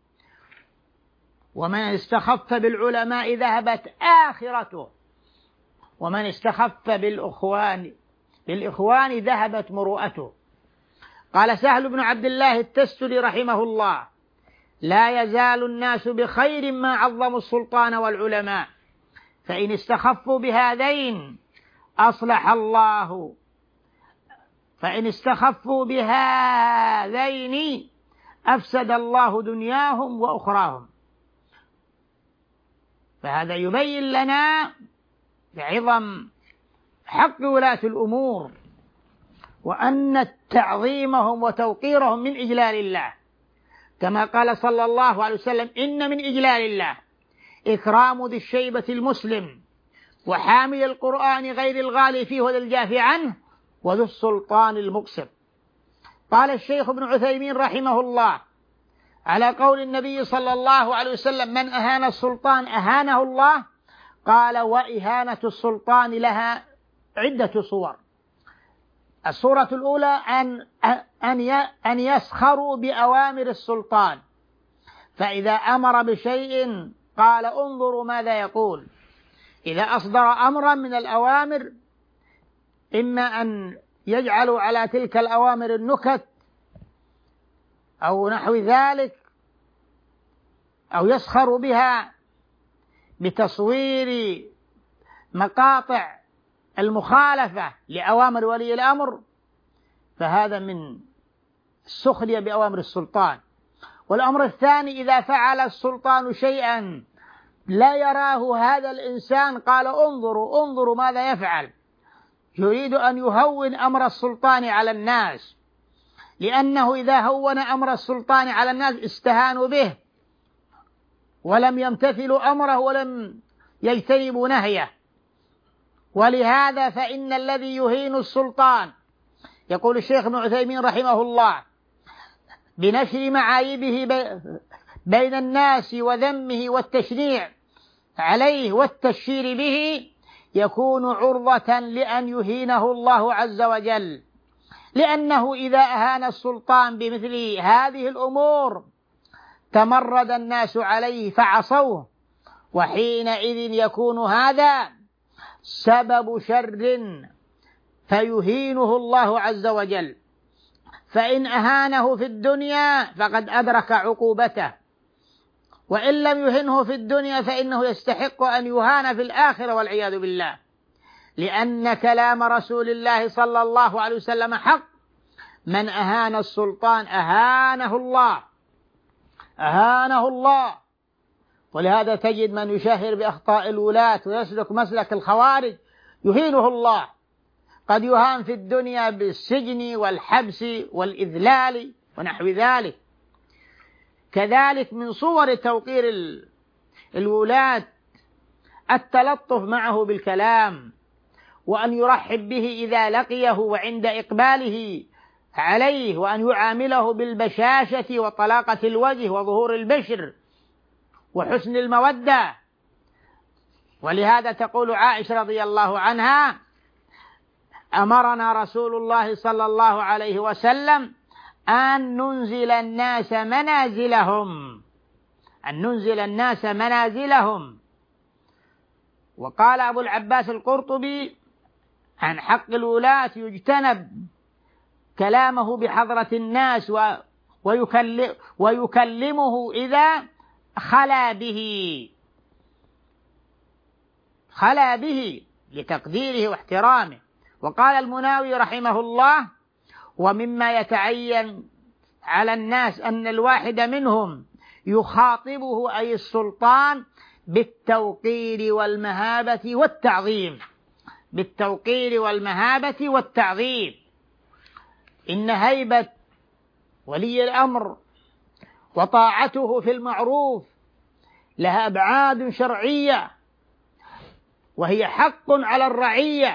ومن استخف بالعلماء ذهبت آخرته، ومن استخف بالإخوان بالإخوان ذهبت مروءته. قال سهل بن عبد الله التستري رحمه الله لا يزال الناس بخير ما عظموا السلطان والعلماء، فإن استخفوا بهذين أصلح الله فإن استخفوا بهذين أفسد الله دنياهم وأخراهم. فهذا يبين لنا بعظم حق ولاة الأمور، وأن تعظيمهم وتوقيرهم من إجلال الله، كما قال صلى الله عليه وسلم إن من إجلال الله إكرام ذي الشيبة المسلم وحامل القرآن غير الغالي فيه وذي الجافي عنه وذو السلطان المقسم. قال الشيخ ابن عثيمين رحمه الله على قول النبي صلى الله عليه وسلم من أهان السلطان أهانه الله، قال وإهانة السلطان لها عدة صور. الصورة الأولى أن أن يسخروا بأوامر السلطان، فإذا أمر بشيء قال انظروا ماذا يقول. إذا أصدر أمرا من الأوامر إما أن يجعلوا على تلك الأوامر النكت أو نحو ذلك، أو يسخروا بها بتصوير مقاطع المخالفة لأوامر ولي الأمر، فهذا من السخرية بأوامر السلطان. والأمر الثاني إذا فعل السلطان شيئا لا يراه هذا الإنسان قال انظروا انظروا ماذا يفعل، يريد أن يهون أمر السلطان على الناس، لأنه إذا هون أمر السلطان على الناس استهانوا به ولم يمتثلوا أمره ولم يجتنبوا نهيه. ولهذا فإن الذي يهين السلطان يقول الشيخ ابن عثيمين رحمه الله بنشر معايبه بين الناس وذمه والتشنيع عليه والتشهير به يكون عرضة لأن يهينه الله عز وجل، لأنه إذا أهان السلطان بمثل هذه الأمور تمرد الناس عليه فعصوه، وحينئذ يكون هذا سبب شر فيهينه الله عز وجل. فإن أهانه في الدنيا فقد أدرك عقوبته، وإن لم يهنه في الدنيا فإنه يستحق أن يهان في الآخرة والعياذ بالله. لأن كلام رسول الله صلى الله عليه وسلم حق. من أهان السلطان أهانه الله، أهانه الله. ولهذا تجد من يشهر بأخطاء الولاة ويسلك مسلك الخوارج يهينه الله. قد يهان في الدنيا بالسجن والحبس والإذلال ونحو ذلك. كذلك من صور توقير الولاة التلطف معه بالكلام، وأن يرحب به إذا لقيه وعند إقباله عليه، وأن يعامله بالبشاشة وطلاقة الوجه وظهور البشر وحسن المودة. ولهذا تقول عائشة رضي الله عنها: أمرنا رسول الله صلى الله عليه وسلم أن ننزل الناس منازلهم، أن ننزل الناس منازلهم. وقال أبو العباس القرطبي عن حق الولاة: يجتنب كلامه بحضرة الناس ويكلم ويكلمه إذا خلا به، خلا به لتقديره واحترامه. وقال المناوي رحمه الله: ومما يتعين على الناس أن الواحد منهم يخاطبه أي السلطان بالتوقير والمهابة والتعظيم، بالتوقير والمهابة والتعظيم. إن هيبة ولي الأمر وطاعته في المعروف لها أبعاد شرعية، وهي حق على الرعية،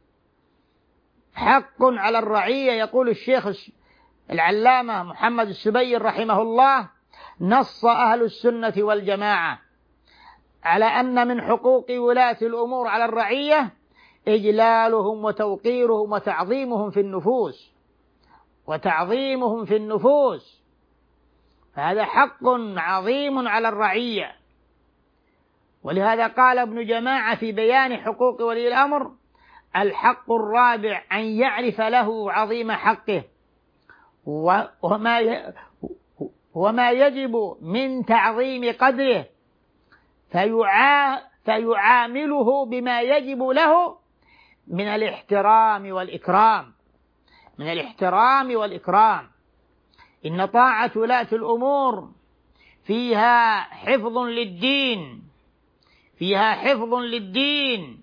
حق على الرعية. يقول الشيخ العلامة محمد السبير رحمه الله: نص أهل السنة والجماعة على أن من حقوق ولاة الأمور على الرعية إجلالهم وتوقيرهم وتعظيمهم في النفوس، وتعظيمهم في النفوس. فهذا حق عظيم على الرعية. ولهذا قال ابن جماعة في بيان حقوق ولي الأمر: الحق الرابع أن يعرف له عظيم حقه وما وما يجب من تعظيم قدره، فيعا فيعامله بما يجب له من الاحترام والإكرام، من الاحترام والإكرام. إن طاعة ولاة الأمور فيها حفظ للدين، فيها حفظ للدين.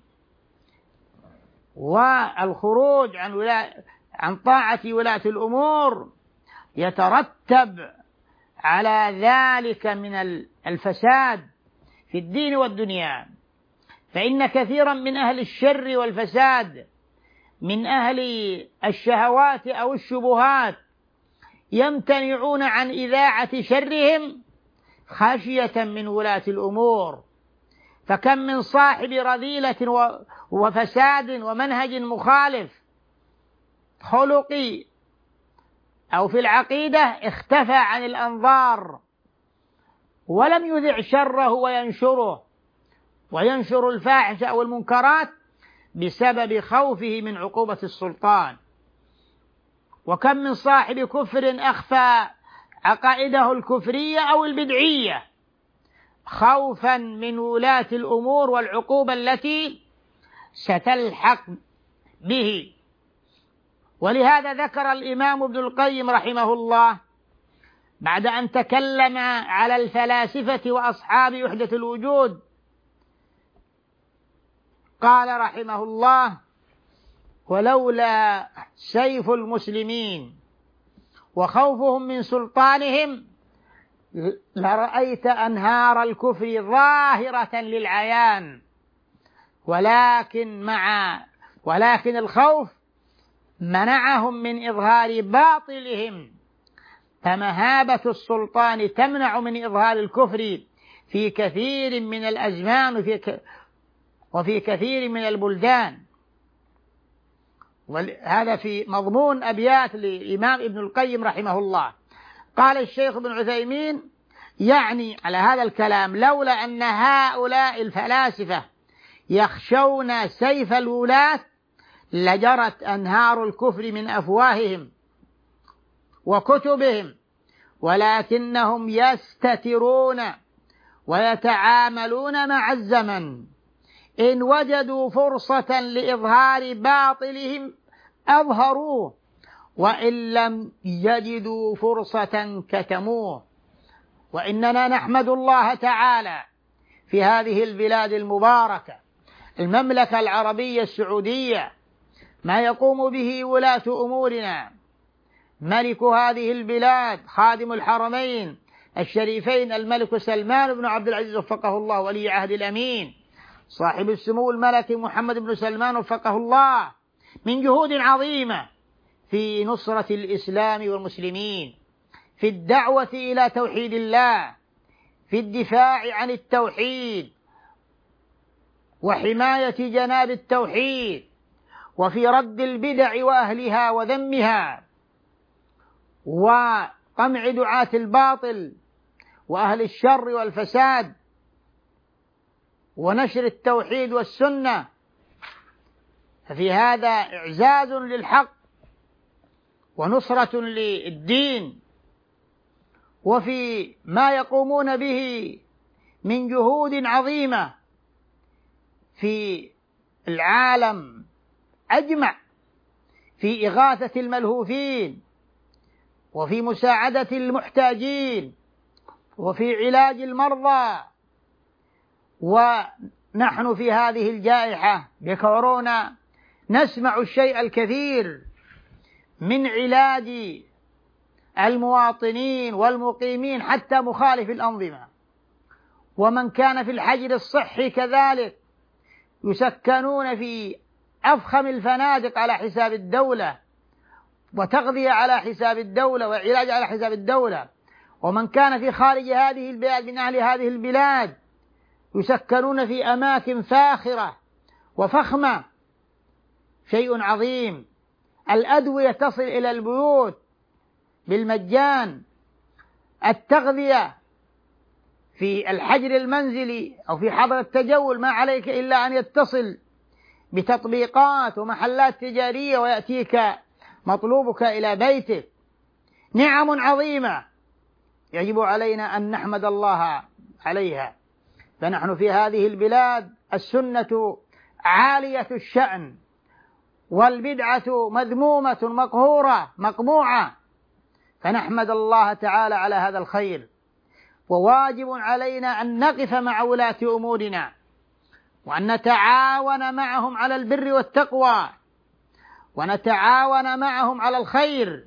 والخروج عن ولاة عن طاعة ولاة الأمور يترتب على ذلك من الفساد في الدين والدنيا. فإن كثيرا من أهل الشر والفساد من أهل الشهوات أو الشبهات يمتنعون عن إذاعة شرهم خشية من ولاة الأمور. فكم من صاحب رذيلة وفساد ومنهج مخالف خلقي أو في العقيدة اختفى عن الأنظار ولم يذع شره وينشره وينشر الفاحشة أو المنكرات بسبب خوفه من عقوبة السلطان. وكم من صاحب كفر أخفى عقائده الكفرية أو البدعية خوفا من ولاة الأمور والعقوبة التي ستلحق به. ولهذا ذكر الإمام ابن القيم رحمه الله بعد أن تكلم على الفلاسفة وأصحاب وحدة الوجود، قال رحمه الله: ولولا سيف المسلمين وخوفهم من سلطانهم لرأيت أنهار الكفر ظاهرة للعيان، ولكن مع ولكن الخوف منعهم من إظهار باطلهم، فمهابة السلطان تمنع من إظهار الكفر في كثير من الأزمان وفي وفي كثير من البلدان. وهذا في مضمون أبيات للإمام ابن القيم رحمه الله. قال الشيخ ابن عثيمين يعني على هذا الكلام: لولا أن هؤلاء الفلاسفة يخشون سيف الولاة لجرت أنهار الكفر من أفواههم وكتبهم، ولكنهم يستترون ويتعاملون مع الزمن إن وجدوا فرصة لإظهار باطلهم أظهروه، وإن لم يجدوا فرصة كتموه. وإننا نحمد الله تعالى في هذه البلاد المباركة المملكة العربية السعودية ما يقوم به ولاة أمورنا. ملك هذه البلاد خادم الحرمين الشريفين الملك سلمان بن عبد العزيز وفقه الله ولي عهد الأمين صاحب السمو الملكي محمد بن سلمان وفقه الله من جهود عظيمة في نصرة الإسلام والمسلمين، في الدعوة إلى توحيد الله، في الدفاع عن التوحيد وحماية جناب التوحيد، وفي رد البدع وأهلها وذمها، وقمع دعاة الباطل وأهل الشر والفساد، ونشر التوحيد والسنة. ففي هذا إعزاز للحق ونصرة للدين، وفي ما يقومون به من جهود عظيمة في العالم أجمع في إغاثة الملهوفين، وفي مساعدة المحتاجين، وفي علاج المرضى. ونحن في هذه الجائحة بكورونا نسمع الشيء الكثير من علاج المواطنين والمقيمين حتى مخالف الأنظمة، ومن كان في الحجر الصحي كذلك يسكنون في أفخم الفنادق على حساب الدولة، وتغذية على حساب الدولة، وعلاج على حساب الدولة. ومن كان في خارج هذه البلاد من أهل هذه البلاد يسكنون في أماكن فاخرة وفخمة. شيء عظيم. الأدوية تصل إلى البيوت بالمجان. التغذية في الحجر المنزلي أو في حضر التجول ما عليك إلا أن يتصل بتطبيقات ومحلات تجارية ويأتيك مطلوبك إلى بيتك. نعم عظيمة يجب علينا أن نحمد الله عليها. فنحن في هذه البلاد السنة عالية الشأن، والبدعة مذمومة مقهورة مقموعة، فنحمد الله تعالى على هذا الخير. وواجب علينا أن نقف مع ولاة أمورنا وأن نتعاون معهم على البر والتقوى، ونتعاون معهم على الخير.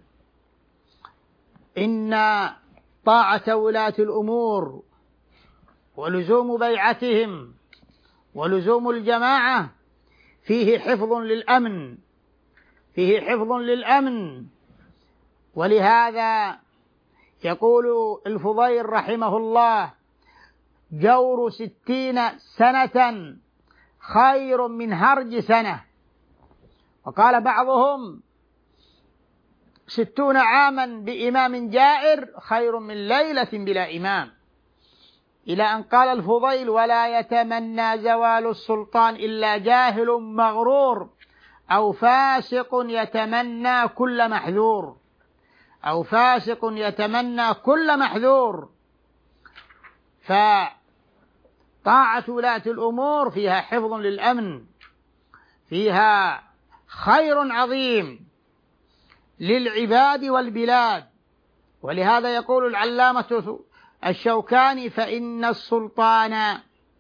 إن طاعة ولاة الأمور ولزوم بيعتهم ولزوم الجماعة فيه حفظ للأمن، فيه حفظ للأمن. ولهذا يقول الفضيل رحمه الله: جور ستين سنة خير من هرج سنة. وقال بعضهم: ستون عاما بإمام جائر خير من ليلة بلا إمام. إلى أن قال الفضيل: ولا يتمنى زوال السلطان إلا جاهل مغرور، أو فاسق يتمنى كل محذور، أو فاسق يتمنى كل محذور. فطاعة ولاة الأمور فيها حفظ للأمن، فيها خير عظيم للعباد والبلاد. ولهذا يقول العلامة الشوكاني: فإن السلطان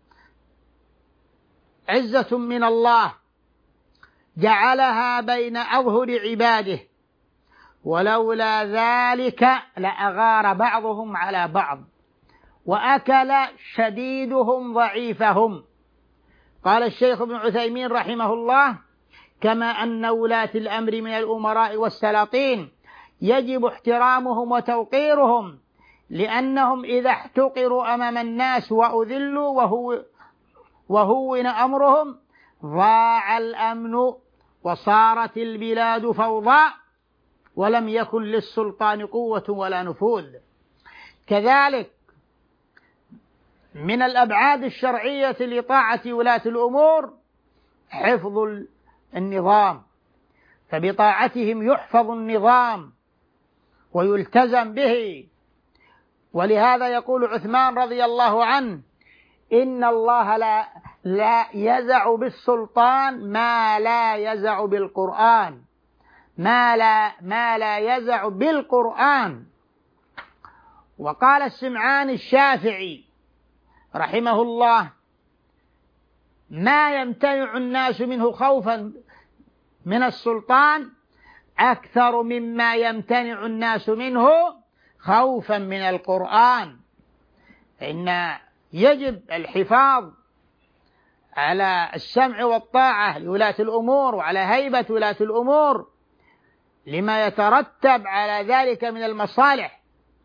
عزة من الله جعلها بين أظهر عباده، ولولا ذلك لأغار بعضهم على بعض وأكل شديدهم ضعيفهم. قال الشيخ ابن عثيمين رحمه الله: كما أن ولاة الأمر من الأمراء والسلاطين يجب احترامهم وتوقيرهم، لأنهم إذا احتقروا أمام الناس وأذلوا وهو وهون أمرهم ضاع الأمن وصارت البلاد فوضى، ولم يكن للسلطان قوة ولا نفوذ. كذلك من الأبعاد الشرعية لطاعة ولاة الأمور حفظ النظام، فبطاعتهم يحفظ النظام ويلتزم به. ولهذا يقول عثمان رضي الله عنه: إن الله لا, لا يزع بالسلطان ما لا يزع بالقرآن، ما لا, ما لا يزع بالقرآن. وقال السمعاني الشافعي رحمه الله: ما يمتنع الناس منه خوفا من السلطان أكثر مما يمتنع الناس منه خوفا من القرآن. فإن يجب الحفاظ على السمع والطاعة لولاة الأمور وعلى هيبة ولاة الأمور لما يترتب على ذلك من المصالح.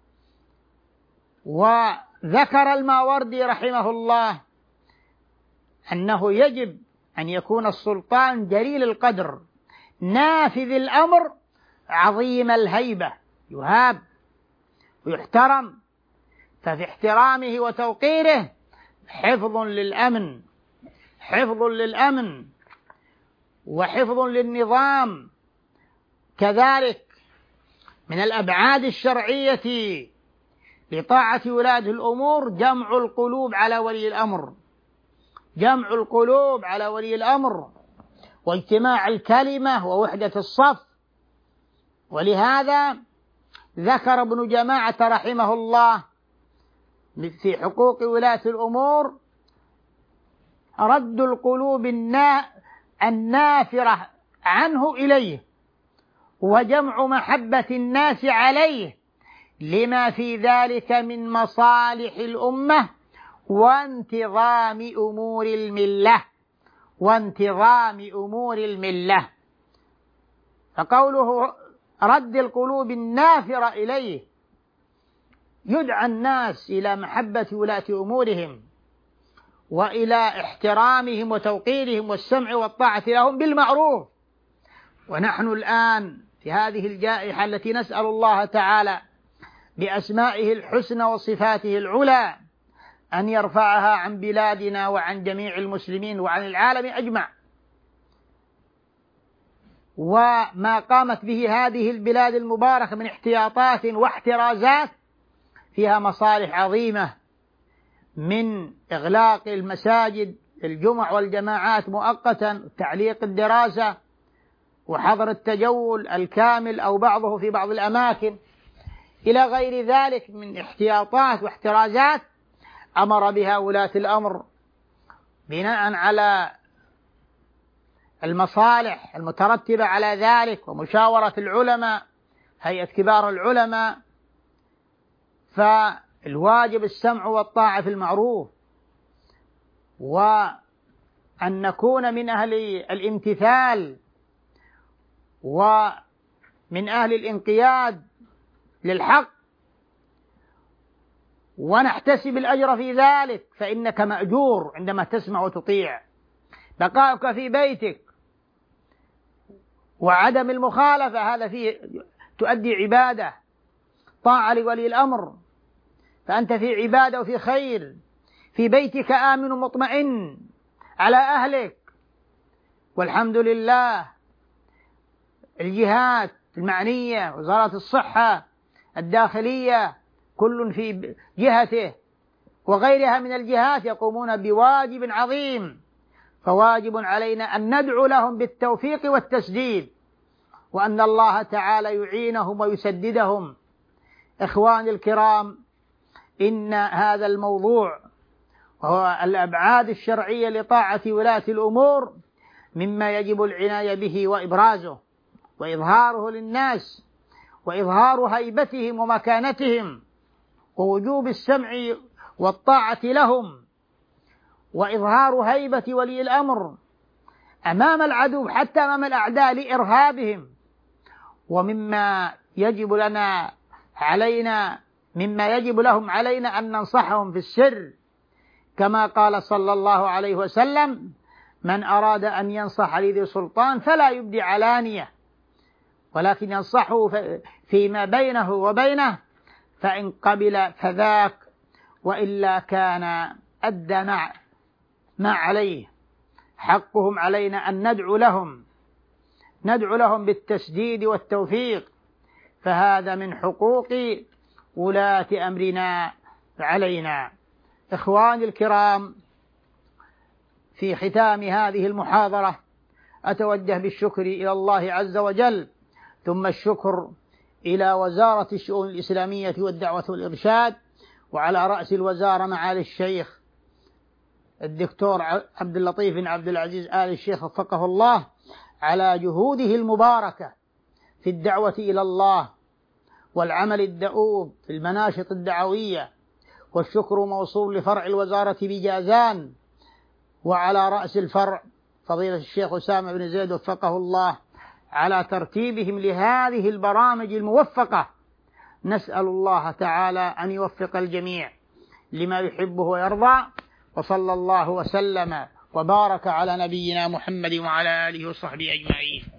وذكر الماوردي رحمه الله أنه يجب أن يكون السلطان جليل القدر نافذ الأمر عظيم الهيبة، يهاب ويحترم، ففي احترامه وتوقيره حفظ للأمن، حفظ للأمن وحفظ للنظام. كذلك من الأبعاد الشرعية لطاعة ولاة الأمور جمع القلوب على ولي الأمر، جمع القلوب على ولي الأمر واجتماع الكلمة ووحدة الصف. ولهذا ذكر ابن جماعة رحمه الله في حقوق ولاة الأمور رد القلوب النافرة عنه إليه وجمع محبة الناس عليه لما في ذلك من مصالح الأمة وانتظام أمور الملة، وانتظام أمور الملة. فقوله رد القلوب النافرة إليه يدعى الناس إلى محبة ولاة أمورهم وإلى احترامهم وتوقيرهم والسمع والطاعة لهم بالمعروف. ونحن الآن في هذه الجائحة التي نسأل الله تعالى بأسمائه الحسنى وصفاته العلى أن يرفعها عن بلادنا وعن جميع المسلمين وعن العالم أجمع، وما قامت به هذه البلاد المباركة من احتياطات واحترازات فيها مصالح عظيمة، من إغلاق المساجد الجمع والجماعات مؤقتا، تعليق الدراسة، وحظر التجول الكامل أو بعضه في بعض الأماكن، إلى غير ذلك من احتياطات واحترازات أمر بها ولاة الأمر بناء على المصالح المترتبة على ذلك ومشاورة العلماء، هيئة كبار العلماء. فالواجب السمع والطاعة في المعروف، وأن نكون من أهل الامتثال ومن أهل الانقياد للحق ونحتسب الأجر في ذلك، فإنك مأجور عندما تسمع وتطيع. بقاؤك في بيتك وعدم المخالفة هذا فيه تؤدي عبادة طاعة لولي الأمر، فأنت في عبادة وفي خير، في بيتك آمن مطمئن على أهلك. والحمد لله الجهات المعنية، وزارة الصحة، الداخلية، كل في جهته وغيرها من الجهات يقومون بواجب عظيم، فواجب علينا أن ندعو لهم بالتوفيق والتسديد، وأن الله تعالى يعينهم ويسددهم. إخواني الكرام، إن هذا الموضوع وهو الأبعاد الشرعية لطاعة ولاة الأمور مما يجب العناية به وإبرازه وإظهاره للناس، وإظهار هيبتهم ومكانتهم، ووجوب السمع والطاعة لهم، وإظهار هيبة ولي الأمر أمام العدو حتى أمام الأعداء لإرهابهم. ومما يجب لنا علينا مما يجب لهم علينا أن ننصحهم في السر، كما قال صلى الله عليه وسلم: من أراد أن ينصح لذي سلطان فلا يبدي علانية، ولكن ينصحه فيما بينه وبينه، فإن قبل فذاك، وإلا كان أدى ما ما عليه. حقهم علينا أن ندعو لهم ندعو لهم بالتسديد والتوفيق، فهذا من حقوق ولاة أمرنا علينا. إخواني الكرام، في ختام هذه المحاضرة أتوجه بالشكر إلى الله عز وجل، ثم الشكر إلى وزارة الشؤون الإسلامية والدعوة والإرشاد، وعلى رأس الوزارة معالي الشيخ الدكتور عبد اللطيف بن عبد العزيز آل الشيخ وفقه الله على جهوده المباركة في الدعوة إلى الله والعمل الدؤوب في المناشط الدعوية، والشكر موصول لفرع الوزارة بجازان، وعلى رأس الفرع فضيلة الشيخ أسامة بن زيد وفقه الله على ترتيبهم لهذه البرامج الموفقة. نسأل الله تعالى أن يوفق الجميع لما يحبه ويرضى، وصلى الله وسلم وبارك على نبينا محمد وعلى آله وصحبه أجمعين.